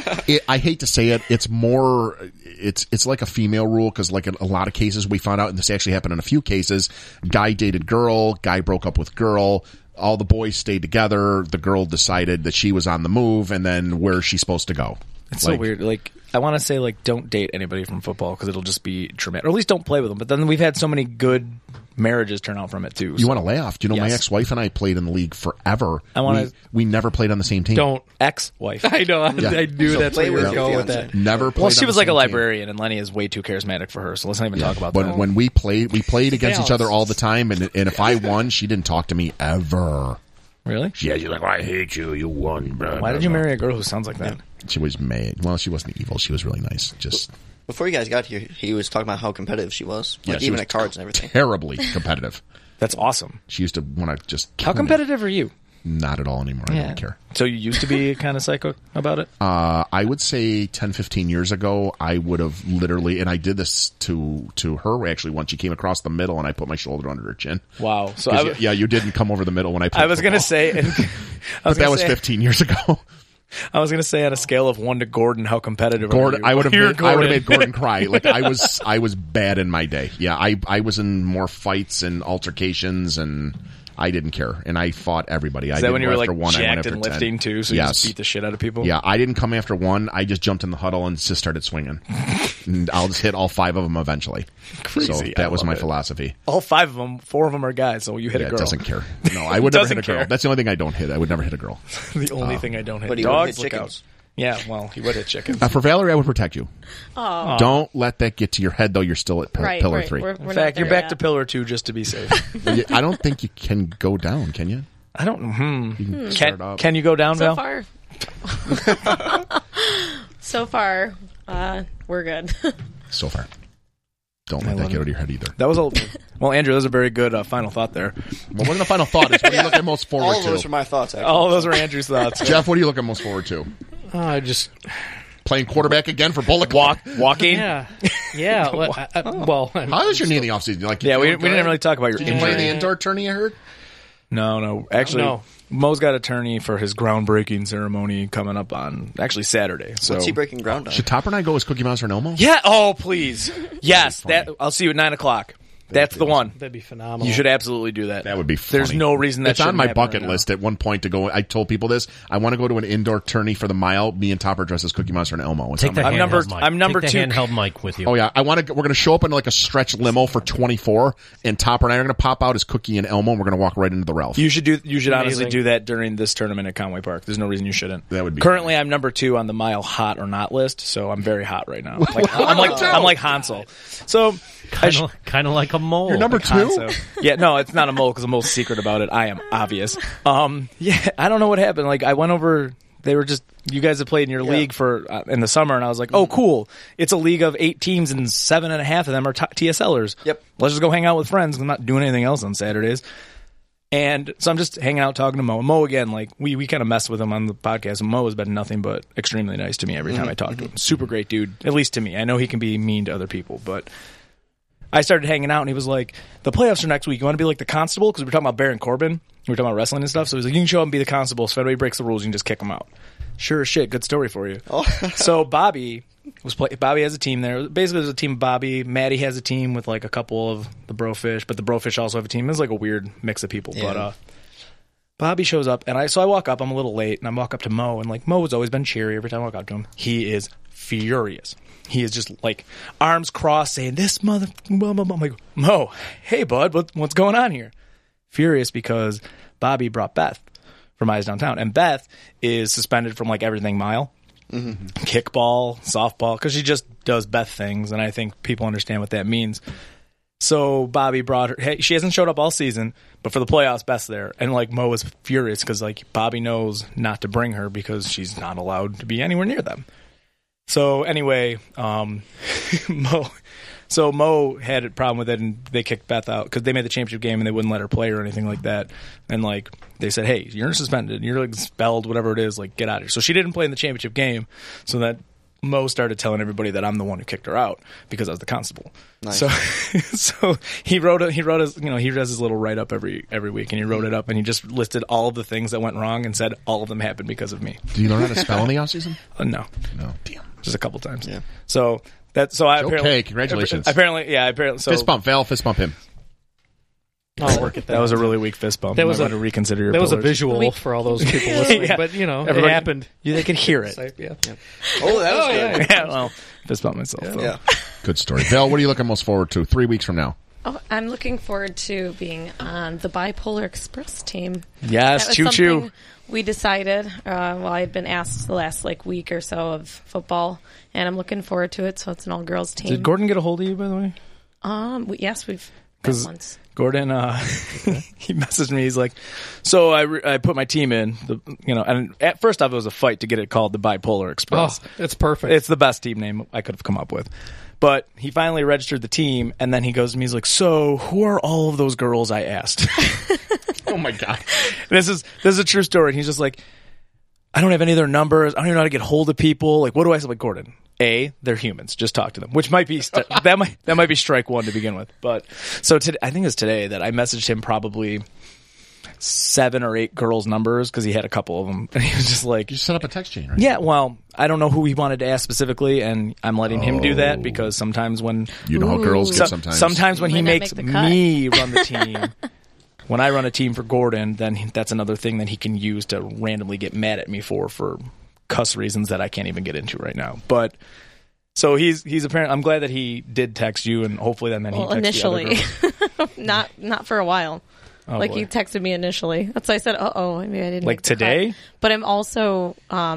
I hate to say it. It's more. It's like a female rule because, like in a lot of cases, we found out, and this actually happened in a few cases. Guy dated girl. Guy broke up with girl. All the boys stayed together. The girl decided that she was on the move, and then where's she supposed to go? It's so weird. Like, I want to say, like, don't date anybody from football because it'll just be traumatic. Or at least don't play with them. But then we've had so many good marriages turn out from it, too. You want to laugh? Do you know my Yes. ex-wife and I played in the league forever? I wanna- We never played on the same team. Don't. Ex-wife. I know. Yeah. I knew So that's play where you were with your going with fiance. that. Never played. Well, she on was the like a same librarian, and Lenny is way too charismatic for her, so let's not even talk about Team. that. When we played against each Yeah. other all the time, and if I won, she didn't talk to me ever. Really? Yeah, she's like, I hate you. You won. Blah, Why did you marry a girl who sounds like that? She was mad. Well, she wasn't evil. She was really nice. Just Before you guys got here, he was talking about how competitive she was, Yeah, like she even was at cards and everything. terribly competitive. That's awesome. She used to want to just. How kill me. competitive are you? not at all anymore. I don't care. So you used to be kind of psycho about it? I would say 10, 15 years ago, I would have literally, and I did this to her actually once. She came across the middle, and I put my shoulder under her chin. Wow. So you didn't come over the middle when I played I was going to say... But that was 15 years ago. I was going to say on a scale of 1 to Gordon, how competitive Gordon, are you? I would have made Gordon cry. Like I was bad in my day. Yeah, I was in more fights and altercations, and I didn't care, and I fought everybody. Is that when you were like jacked and lifting too? So you just beat the shit out of people. Yeah, I didn't come after one. I just jumped in the huddle and just started swinging, and I'll just hit all 5 of them eventually. Crazy. So that was my philosophy. All 5 of them, 4 of them are guys. So you hit a girl. It doesn't care. No, I would never hit a girl. That's the only thing I don't hit. I would never hit a girl. The only thing I don't hit. But he dogs, would hit chickens. Yeah, well, he would hit chickens. For Valerie, I would protect you. Oh. Don't let that get to your head, though. You're still at pillar 3. We're in fact, you're back to pillar 2 just to be safe. I don't think you can go down, can you? I don't. You can Can you go down, Val? So far, we're good. So far. Don't let that get out of your head either. That was well, Andrew. That was a very good final thought there. Well, wasn't a final thought. It's what are you looking most forward to? All of those are my thoughts, actually. All of those were Andrew's thoughts. Jeff, what are you looking most forward to? Just playing quarterback again for Bullock? Walking? Yeah. Well, how was your knee in the offseason? We didn't really talk about your injury. Did you play the indoor tourney, I heard? No. Actually, No. Mo's got a tourney for his groundbreaking ceremony coming up on actually Saturday. So What's he breaking ground on? Should Topper and I go as Cookie Monster and Elmo? yeah. Oh, please. Yes. I'll see you at 9:00. That's the one. that'd be phenomenal. You should absolutely do that. That would be funny. There's no reason that it's on shouldn't my happen bucket right now. list at one point to go. I told people this. I want to go to an indoor tourney for the mile. Me and Topper dress as Cookie Monster and Elmo. It's Take the on my- handheld mic. I'm number Take 2. the handheld mic with you. Oh yeah, we're going to show up in like a stretch limo for 24, and Topper and I are going to pop out as Cookie and Elmo, and we're going to walk right into the Ralph. You should honestly Amazing. do that during this tournament at Conway Park. There's no reason you shouldn't. That would be currently I'm number 2 on the mile hot or not list, so I'm very hot right now. I'm like Hansel. So Kind of like a mole. You're number 2? Hanso. Yeah, no, it's not a mole because the mole's secret about it. I am obvious. Yeah, I don't know what happened. Like I went over. They were just you guys have played in your league for in the summer, and I was like, oh, cool. It's a league of 8 teams, and 7.5 of them are TSLers. Yep. Let's just go hang out with friends. I'm not doing anything else on Saturdays. And so I'm just hanging out talking to Mo. And Mo, again, like we kind of messed with him on the podcast, and Mo has been nothing but extremely nice to me every time I talk to him. Super great dude, at least to me. I know he can be mean to other people, but I started hanging out, and he was like, the playoffs are next week. You want to be like the constable? Because we were talking about Baron Corbin. We were talking about wrestling and stuff. So he was like, you can show up and be the constable. So if anybody breaks the rules, you can just kick them out. Sure as shit. Good story for you. Oh. So Bobby has a team there. Basically, there's a team of Bobby. Maddie has a team with like a couple of the Brofish, but the Brofish also have a team. It's like a weird mix of people. Yeah. But Bobby shows up, and I walk up. I'm a little late, and I walk up to Mo, and like Mo has always been cheery every time I walk up to him. He is furious. He is just like arms crossed, saying, "This mother." I'm like, Mo, hey bud, what's going on here? Furious because Bobby brought Beth from Eyes Downtown, and Beth is suspended from like everything mile, kickball, softball, because she just does Beth things, and I think people understand what that means. So Bobby brought her. Hey, she hasn't showed up all season, but for the playoffs, Beth's there, and like Mo was furious because like Bobby knows not to bring her because she's not allowed to be anywhere near them. So anyway, Mo had a problem with it, and they kicked Beth out because they made the championship game and they wouldn't let her play or anything like that. And like they said, hey, you're suspended, you're like expelled, whatever it is, like get out of here. So she didn't play in the championship game. So that Mo started telling everybody that I'm the one who kicked her out because I was the constable. Nice. So he wrote his, he does his little write up every week, and he wrote it up and he just listed all of the things that went wrong and said all of them happened because of me. Did you learn how to spell in the offseason? No. Damn. Just a couple times. Yeah. So I okay. Congratulations. Apparently. So fist bump, Val. Fist bump him. I'll work at that. That was a really weak fist bump. That was to reconsider your That was a pillars. visual for all those people listening, Yeah. but it Everybody- happened. They could hear it. Yeah. Oh, that was good. Yeah, well, fist bump myself. So. Yeah. Good story. Val, what are you looking most forward to 3 weeks from now? Oh, I'm looking forward to being on the Bipolar Express team. Yes, That was choo choo. something we decided. I had been asked the last week or so of football, and I'm looking forward to it. So it's an all-girls team. Did Gordon get a hold of you, by the way? Yes, we've met Because once. Gordon, he messaged me. He's like, "So I put my team in, and at first off, it was a fight to get it called the Bipolar Express. Oh, it's perfect. It's the best team name I could have come up with." But he finally registered the team, and then he goes to me, he's like, "So who are all of those girls I asked?" Oh my God. This is a true story. And he's just like, I don't have any of their numbers. I don't even know how to get hold of people. Like, what do I say? Like, Gordon, they're humans. Just talk to them, which might be that might be strike one to begin with. But so I think it's today that I messaged him probably 7 or 8 girls' numbers because he had a couple of them, and he was just like, You set up a text chain, right? yeah. Well, I don't know who he wanted to ask specifically, and I'm letting him do that because sometimes when You know how girls get sometimes. when he Might not makes make the cut. me run the team. When I run a team for Gordon, then that's another thing that he can use to randomly get mad at me for cuss reasons that I can't even get into right now. But so he's apparently. I'm glad that he did text you, and hopefully that meant he texted initially, the other girls. not for a while. Oh, like boy. he texted me initially. That's why I said, maybe I didn't Like make the today? cut. But I'm also,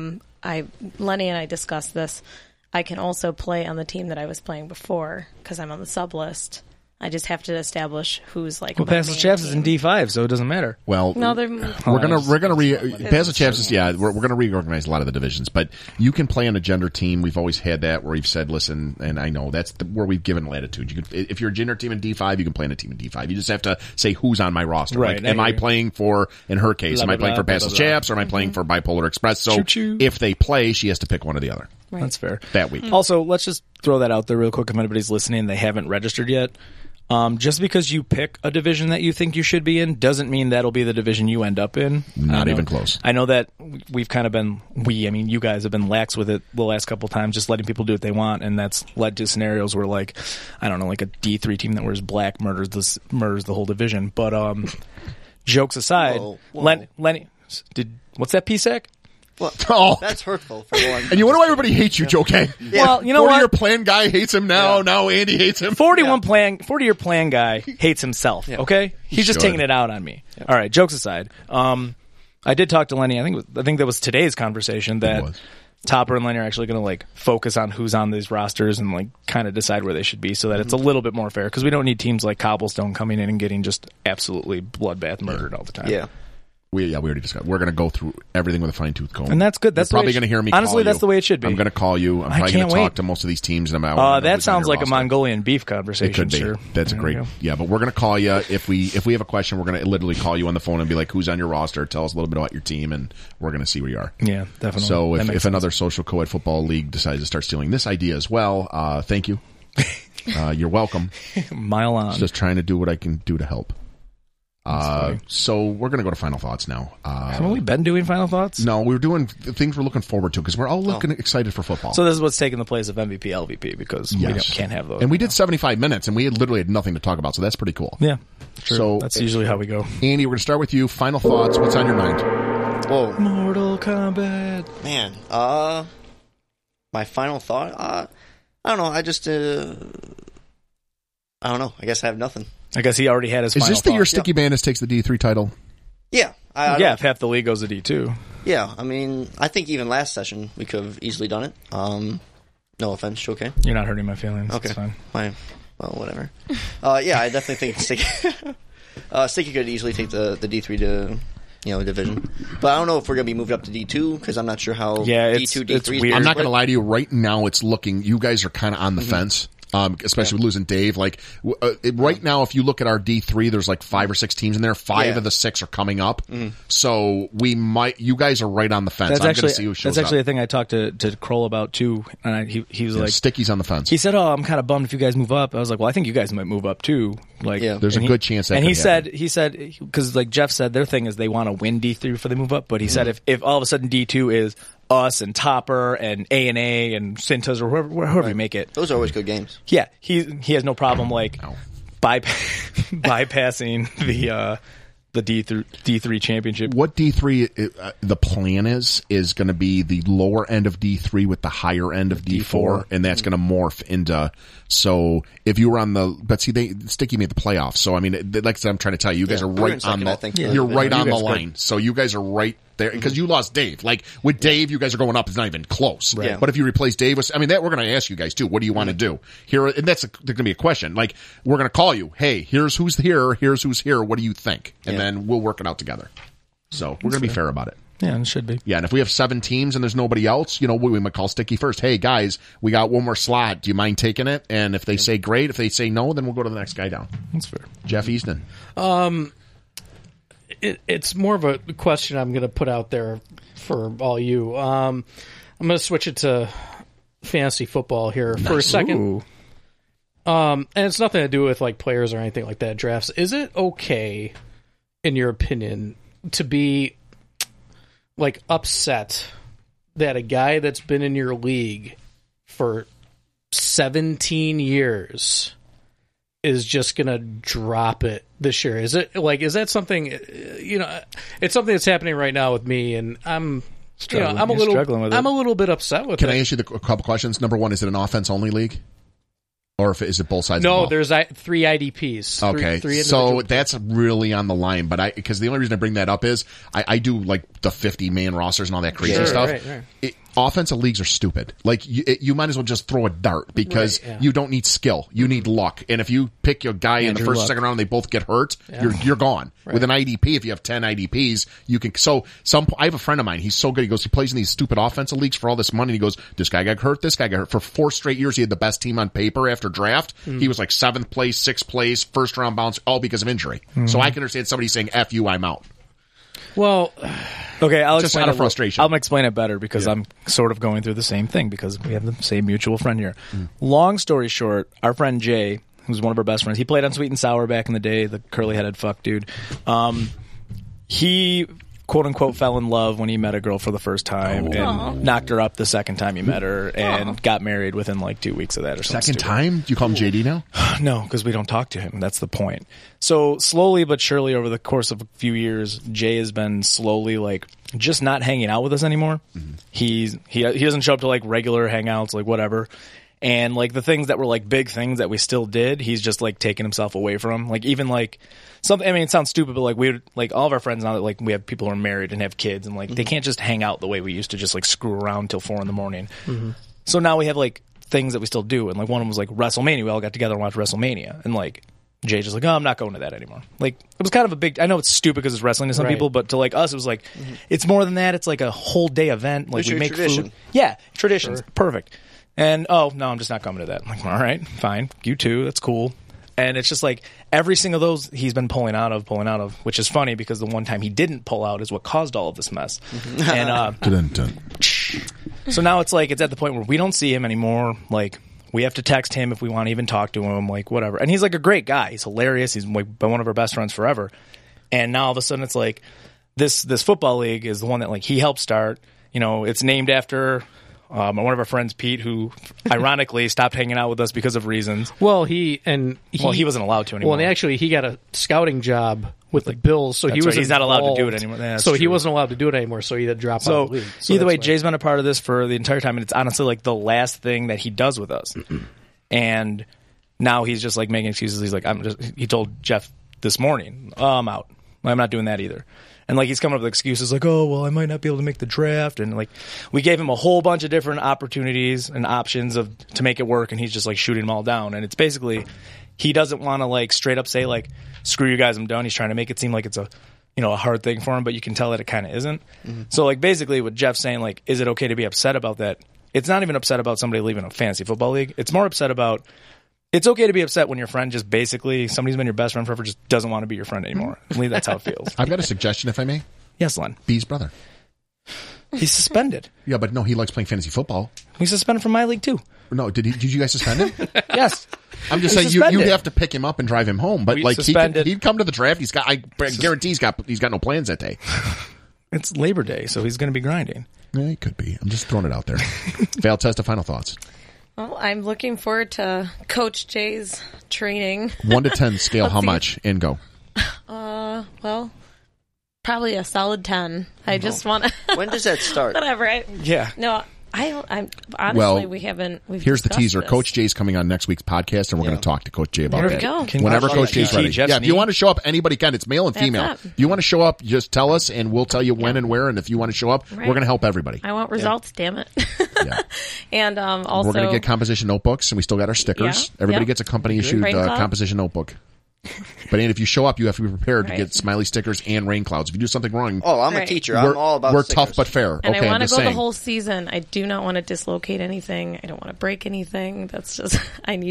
Lenny and I discussed this. I can also play on the team that I was playing before because I'm on the sub list. I just have to establish who's like. Well, my Pascal main Chaps is in team. D5, so it doesn't matter. Well, No, they're. we're gonna Basil Chaps is we're gonna reorganize a lot of the divisions, but you can play on a gender team. We've always had that where we've said, listen, and I know that's where we've given latitude. You can, if you're a gender team in D5, you can play on a team in D5. You just have to say who's on my roster. Right. Like, am I playing for? In her case, Blah, am I blah, playing for blah, Basil blah, blah. Chaps or am I playing for Bipolar Express? So Choo-choo. if they play, she has to pick one or the other Right. That's fair. that week. Also, let's just throw that out there real quick if anybody's listening and they haven't registered yet. Just because you pick a division that you think you should be in doesn't mean that'll be the division you end up in. Not even close. I know that we've kind of been, you guys have been lax with it the last couple of times, just letting people do what they want, and that's led to scenarios where, like, I don't know, like a D3 team that wears black murders the whole division. But jokes aside, Whoa. Lenny, what's that PSAC? Well, Oh. that's hurtful for one. And you wonder why everybody hates you, Joe Kang. Well, you know 40-year what? plan guy hates him now. Yeah. Now Andy hates him. 40-year plan guy hates himself. Okay, he's just should. taking it out on me. All right, jokes aside, I did talk to Lenny. I think that was today's conversation that was. Topper and Lenny are actually going to like focus on who's on these rosters and like kind of decide where they should be, so that it's a little bit more fair. Because we don't need teams like Cobblestone coming in and getting just absolutely bloodbath murdered all the time. Yeah. We already discussed. We're going to go through everything with a fine-tooth comb. And that's good. That's You're probably the way it going to hear me honestly, call that's you. the way it should be. I'm going to call you. I'm probably going can't to talk wait. to most of these teams. And I'm that sounds like a Mongolian beef conversation. It could be. Sure. That's a There great. we go. Yeah, but we're going to call you if we have a question. We're going to literally call you on the phone and be like, "Who's on your roster? Tell us a little bit about your team," and we're going to see where you are. Yeah, definitely. So That if makes another social co-ed football league decides to start stealing this idea as well, thank you. You're welcome. sense. Mile on. Just trying to do what I can do to help. funny. So we're going to go to final thoughts now. Haven't we been doing final thoughts? No, we're doing things we're looking forward to because we're all looking excited for football. So this is what's taking the place of MVP, LVP because we can't have those. And we did 75 minutes, and we literally had nothing to talk about, so that's pretty cool. Yeah, true. So that's usually how we go. Andy, we're going to start with you. Final thoughts. What's on your mind? Whoa, Mortal Kombat. man. My final thought. I don't know. I just. I don't know. I guess I have nothing. I guess he already had his. Is final this the year thought. Sticky Bandits takes the D3 title? Yeah. I Yeah, don't- if half the league goes to D2. Yeah. I mean, I think even last session we could have easily done it. No offense, okay. You're not hurting my feelings. Okay. It's fine. Well, whatever. Yeah, I definitely think Sticky could easily take the D3 to division, but I don't know if we're gonna be moved up to D2 because I'm not sure how Yeah, D2 it's D3 is weird. I'm not going to split. lie to you. Right now, it's looking. You guys are kind of on the fence. Especially with losing Dave. Like right now, if you look at our D3, there's like 5 or 6 teams in there. 5 of the 6 are coming up. So we might. You guys are right on the fence. That's I'm actually going to see who shows that's actually up. a thing I talked to Kroll about too, and he was like, Sticky's on the fence. he said, "Oh, I'm kind of bummed if you guys move up." I was like, "Well, I think you guys might move up too." Like, Yeah. There's a and good chance that And could happen. he said because like Jeff said, their thing is they want to win D3 before they move up. But he said if all of a sudden D2 is us and Topper and A and Cintas or whoever you make it, Those are always good games. yeah, he has no problem like bypassing the D3 championship. What D3 the plan is going to be the lower end of D3 with the higher end of D4, and that's going to morph into. So if you were on Sticky made the playoffs. So I mean, like I said, I'm trying to tell you, you guys are we're in right on second, the. I think. You're right You on the guys line. So you guys are right there because you lost Dave. Like with Dave, you guys are going up. It's not even close. Right. But if you replace Dave with, I mean, that we're going to ask you guys too. What do you want to do here? And that's going to be a question. Like we're going to call you. Hey, here's who's here. Here's who's here. What do you think? And then we'll work it out together. So we're going to be fair about it. Yeah, it should be. Yeah, and if we have 7 teams and there's nobody else, we might call Sticky first. Hey, guys, we got one more slot. Do you mind taking it? And if they say great, if they say no, then we'll go to the next guy down. That's fair. Jeff Easton. it's more of a question I'm going to put out there for all you. I'm going to switch it to fantasy football here for a second. And it's nothing to do with like players or anything like that. Drafts. Is it okay, in your opinion, to be like upset that a guy that's been in your league for 17 years is just going to drop it this year? Is that something, it's something that's happening right now with me, and I'm a little bit upset with it. Can I ask you a couple questions? Number one, is it an offense-only league? Or is it both sides of the ball? No, there's 3 IDPs. Okay, three so that's really on the line. But because the only reason I bring that up is I do like the 50-man rosters and all that crazy stuff. Right. Offensive leagues are stupid. Like you might as well just throw a dart because you don't need skill. You need luck. And if you pick your guy in the first or second round and they both get hurt, you're gone. Right. With an IDP, if you have 10 IDPs, you can. So I have a friend of mine. He's so good. He goes, he plays in these stupid offensive leagues for all this money. And he goes, this guy got hurt. This guy got hurt. For 4 straight years, he had the best team on paper after draft. He was like 7th place, 6th place, first round bounce, all because of injury. So I can understand somebody saying, F you, I'm out. Well, okay, I'll just explain out of frustration. I'll explain it better because I'm sort of going through the same thing because we have the same mutual friend here. Long story short, our friend Jay, who's one of our best friends, he played on Sweet and Sour back in the day, the curly-headed fuck dude. He quote-unquote fell in love when he met a girl for the first time and knocked her up the second time he met her and got married within like 2 weeks of that or something. Second time? Do you call him JD now? No, because we don't talk to him. That's the point. So slowly but surely over the course of a few years, Jay has been slowly like just not hanging out with us anymore. He doesn't show up to like regular hangouts, like whatever. And like the things that were like big things that we still did, he's just like taking himself away from. Like even like something. I mean, it sounds stupid, but like we would like all of our friends now that like we have people who are married and have kids, and like they can't just hang out the way we used to, just like screw around till 4 a.m. So now we have like things that we still do, and like one of them was like WrestleMania. We all got together and watched WrestleMania, and like Jay's just like, oh, I'm not going to that anymore. Like it was kind of a big. I know it's stupid because it's wrestling to some people, but to like us, it was like it's more than that. It's like a whole day event. Like we make food. Yeah, traditions. Perfect. And, oh, no, I'm just not coming to that. I'm like, all right, fine. You too. That's cool. And it's just like every single those he's been pulling out of, which is funny because the one time he didn't pull out is what caused all of this mess. And so now it's like it's at the point where we don't see him anymore. Like we have to text him if we want to even talk to him, like whatever. And he's like a great guy. He's hilarious. He's like been one of our best friends forever. And now all of a sudden it's like this football league is the one that like he helped start. You know, it's named after one of our friends, Pete, who ironically stopped hanging out with us because of reasons. Well, he wasn't allowed to anymore. Well, and actually, he got a scouting job with the Bills, so he's not allowed to do it anymore. Yeah, so he wasn't allowed to do it anymore, so he had to drop out of the league. So either way, Jay's been a part of this for the entire time, and it's honestly like the last thing that he does with us. And now he's just like making excuses. He's like, he told Jeff this morning, oh, I'm out. I'm not doing that either. And like he's coming up with excuses like, oh, well, I might not be able to make the draft. And like we gave him a whole bunch of different opportunities and options to make it work, and he's just like shooting them all down. And it's basically he doesn't want to like straight up say like, screw you guys, I'm done. He's trying to make it seem like it's a hard thing for him, but you can tell that it kind of isn't. So like basically what Jeff's saying, like, is it okay to be upset about that? It's not even upset about somebody leaving a fantasy football league. It's more upset about it's okay to be upset when your friend just basically, somebody's been your best friend forever, just doesn't want to be your friend anymore. I believe that's how it feels. I've got a suggestion, if I may. Yes, Len. B's brother. He's suspended. Yeah, but no, he likes playing fantasy football. He's suspended from my league, too. No, did you guys suspend him? Yes. I'm just saying you have to pick him up and drive him home. But like he'd come to the draft. I guarantee he's got no plans that day. It's Labor Day, so he's going to be grinding. Yeah, he could be. I'm just throwing it out there. Val, Testa, final thoughts. Well, I'm looking forward to Coach Jay's training. 1 to 10 scale, how much? And go. Well, probably a solid 10. I just want to. When does that start? Whatever. Yeah. No, I'm honestly, we haven't. Here's the teaser. This. Coach Jay's coming on next week's podcast, and we're going to talk to Coach Jay about that. Go. Whenever Coach Jay's ready. Yeah, if you want to show up, anybody can. It's male and female. If you want to show up, just tell us, and we'll tell you when and where. And if you want to show up, we're going to help everybody. I want results. Damn it. Yeah. And also, we're going to get composition notebooks, and we still got our stickers. Everybody gets a company issued composition notebook. But if you show up, you have to be prepared to get smiley stickers and rain clouds. If you do something wrong, I'm a teacher. I'm all about we're stickers. Tough but fair. And I want to go the whole season. I do not want to dislocate anything. I don't want to break anything. That's just I need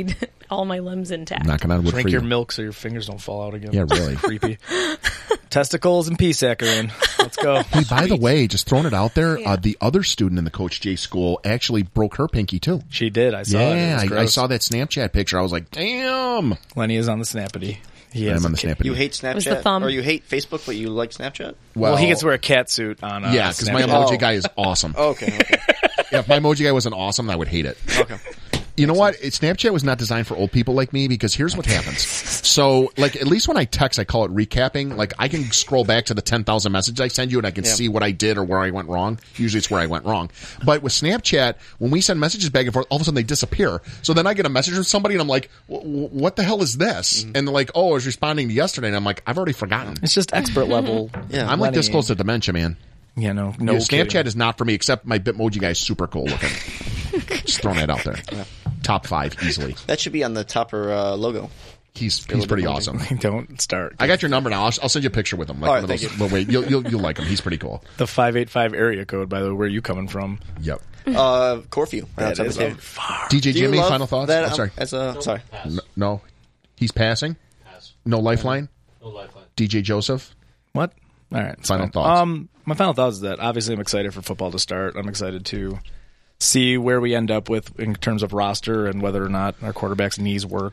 all my limbs intact. Knocking on wood Drink for your you. milk so your fingers don't fall out again. Yeah, really. Creepy. Testicles and pea saccharine. Let's go. Hey, by the way, just throwing it out there, the other student in the Coach J school actually broke her pinky too. She did. I saw it. Yeah, It was I saw that Snapchat picture. I was like, damn. Lenny is on the Snappity. I'm on the Snappity. You hate was the Snapchat, thumb. or you hate Facebook, but you like Snapchat? Well, he gets to wear a cat suit on. Yeah, because my Snapchat. emoji guy is awesome. Okay. Yeah, if my emoji guy wasn't awesome, I would hate it. Okay. You know what? Snapchat was not designed for old people like me because here's what happens. So, like, at least when I text, I call it recapping. Like, I can scroll back to the 10,000 messages I send you and I can see what I did or where I went wrong. Usually it's where I went wrong. But with Snapchat, when we send messages back and forth, all of a sudden they disappear. So then I get a message from somebody and I'm like, what the hell is this? And they're like, oh, I was responding to yesterday. And I'm like, I've already forgotten. It's just expert level. Yeah. I'm like this Lenny. close to dementia, man. Yeah, no Yeah, Snapchat kidding. is not for me, except my Bitmoji guy is super cool looking. Just throwing that out there. Top 5 easily. That should be on the Topper logo. He's pretty awesome. Don't start. I got your number now. I'll send you a picture with him. Like All right, one of thank those, well, wait, you'll like him. He's pretty cool. The 585 area code, by the way. Where are you coming from? Yep. Corfu. Right That outside is the cave. far. DJ Do you Jimmy, love final thoughts? That, I'm sorry. sorry. No, he's passing. No lifeline. No lifeline. DJ Joseph. What? All right. Final fine. thoughts. My final thoughts is that obviously I'm excited for football to start. I'm excited to see where we end up with in terms of roster and whether or not our quarterback's knees work.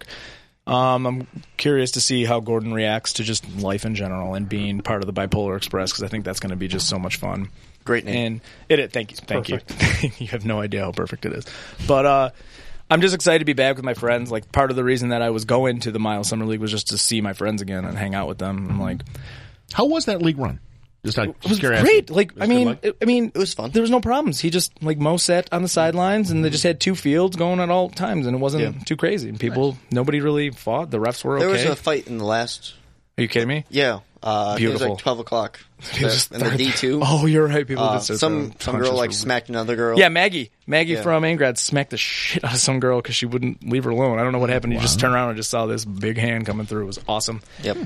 I'm curious to see how Gordon reacts to just life in general and being part of the Bipolar Express because I think that's going to be just so much fun. Great name. And thank you. You have no idea how perfect it is. But I'm just excited to be back with my friends. Like part of the reason that I was going to the Miles Summer League was just to see my friends again and hang out with them. I'm like, How was that league run? it was great. Like, I mean, It was fun. There was no problems. He just like Mo sat on the sidelines, and they just had 2 fields going at all times, and it wasn't too crazy. And nobody really fought. The refs were okay. There was a fight in the last. Are you kidding me? Yeah. It Beautiful. was like 12 o'clock. It was In the D2. Oh, you're right. People did start some throwing girl punches like for- smacked another girl. Yeah, Maggie Yeah. from Aingrad smacked the shit out of some girl because she wouldn't leave her alone. I don't know what happened. You just turned around and just saw this big hand coming through. It was awesome. Yep.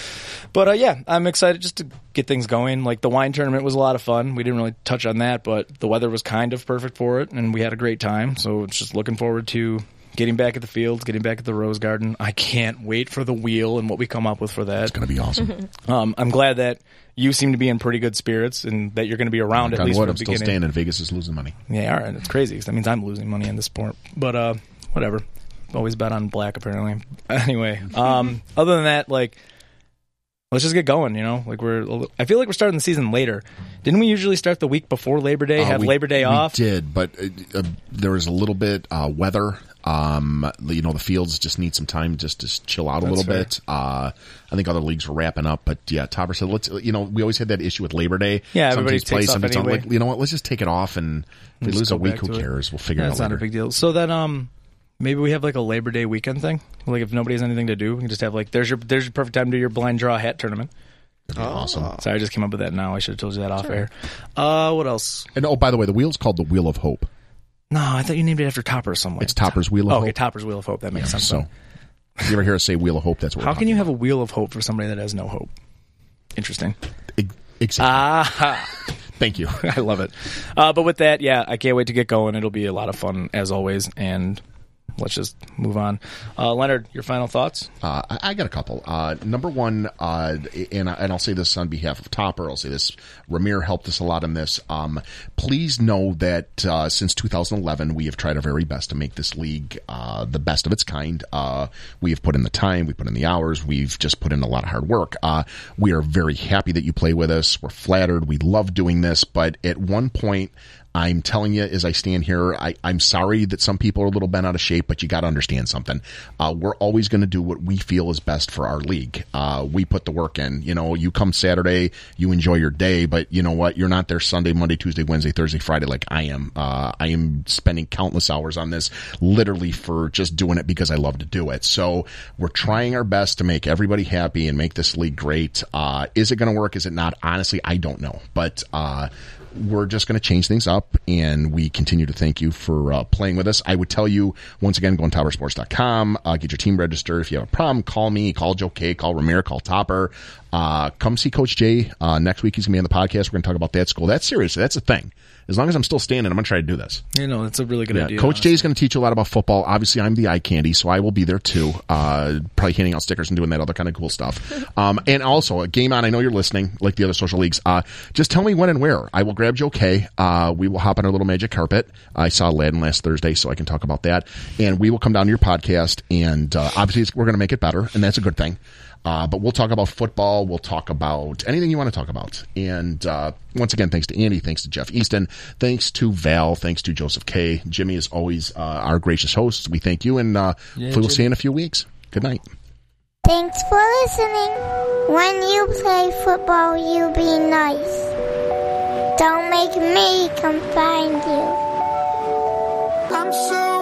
But yeah, I'm excited just to get things going. Like the wine tournament was a lot of fun. We didn't really touch on that, but the weather was kind of perfect for it, and we had a great time. So it's just looking forward to getting back at the fields, getting back at the Rose Garden. I can't wait for the wheel and what we come up with for that. It's going to be awesome. I'm glad that you seem to be in pretty good spirits and that you're going to be around at God, least what? for I'm the still beginning. staying in Vegas is losing money. Yeah, all right. It's crazy 'cause that means I'm losing money in this sport. But whatever. Always bet on black apparently. Anyway, other than that, like, let's just get going. You know, like I feel like we're starting the season later. Didn't we usually start the week before Labor Day? Have Labor Day off? We did, but there was a little bit weather. The fields just need some time just to chill out a little bit. I think other leagues were wrapping up, but yeah, Topper said, we always had that issue with Labor Day. Yeah, some everybody teams play, takes some off teams don't. anyway. Like, you know what? Let's just take it off, and if we Just lose go a week, back who to it. cares? We'll figure it out That's later. not a big deal. So then, maybe we have like a Labor Day weekend thing. Like if nobody has anything to do, we can just have like there's your perfect time to do your blind draw hat tournament. That'd be awesome. Sorry, I just came up with that now. I should have told you that off air. What else? And by the way, the wheel's called the Wheel of Hope. No, I thought you named it after Topper somewhere. It's Topper's Wheel of Hope. Okay, Topper's Wheel of Hope. That makes sense. So, if you ever hear us say Wheel of Hope, that's what. How we're can you talking have a wheel of hope for somebody that has no hope? Interesting. about. Exactly. Aha. Thank you. I love it. But with that, yeah, I can't wait to get going. It'll be a lot of fun as always. And let's just move on. Leonard, your final thoughts? I got a couple. Number one, and I'll say this on behalf of Topper. I'll say this. Ramir helped us a lot in this. Please know that since 2011, we have tried our very best to make this league the best of its kind. We have put in the time. We put in the hours. We've just put in a lot of hard work. We are very happy that you play with us. We're flattered. We love doing this. But at one point, I'm telling you, as I stand here, I'm sorry that some people are a little bent out of shape, but you got to understand something. We're always going to do what we feel is best for our league. We put the work in. You come Saturday, you enjoy your day, but you know what? You're not there Sunday, Monday, Tuesday, Wednesday, Thursday, Friday like I am. I am spending countless hours on this literally for just doing it because I love to do it. So we're trying our best to make everybody happy and make this league great. Is it going to work? Is it not? Honestly, I don't know. But we're just going to change things up, and we continue to thank you for playing with us. I would tell you, once again, go on TopperSports.com, get your team registered. If you have a problem, call me, call Joe K, call Ramir, call Topper. Come see Coach Jay next week. He's going to be on the podcast. We're going to talk about that school. That's serious. That's a thing. as long as I'm still standing, I'm going to try to do this. It's a really good idea. Coach Jay's going to teach you a lot about football. Obviously, I'm the eye candy, so I will be there too. Probably handing out stickers and doing that other kind of cool stuff. And also, Game On, I know you're listening, like the other social leagues. Just tell me when and where. I will grab Joe K. We will hop on our little magic carpet. I saw Aladdin last Thursday, so I can talk about that. And we will come down to your podcast, and obviously we're going to make it better, and that's a good thing. But we'll talk about football. We'll talk about anything you want to talk about. And once again, thanks to Andy. Thanks to Jeff Easton. Thanks to Val. Thanks to Joseph K. Jimmy is always our gracious host. We thank you, and hopefully we'll see you in a few weeks. Good night. Thanks for listening. When you play football, you be nice. Don't make me come find you. I'm so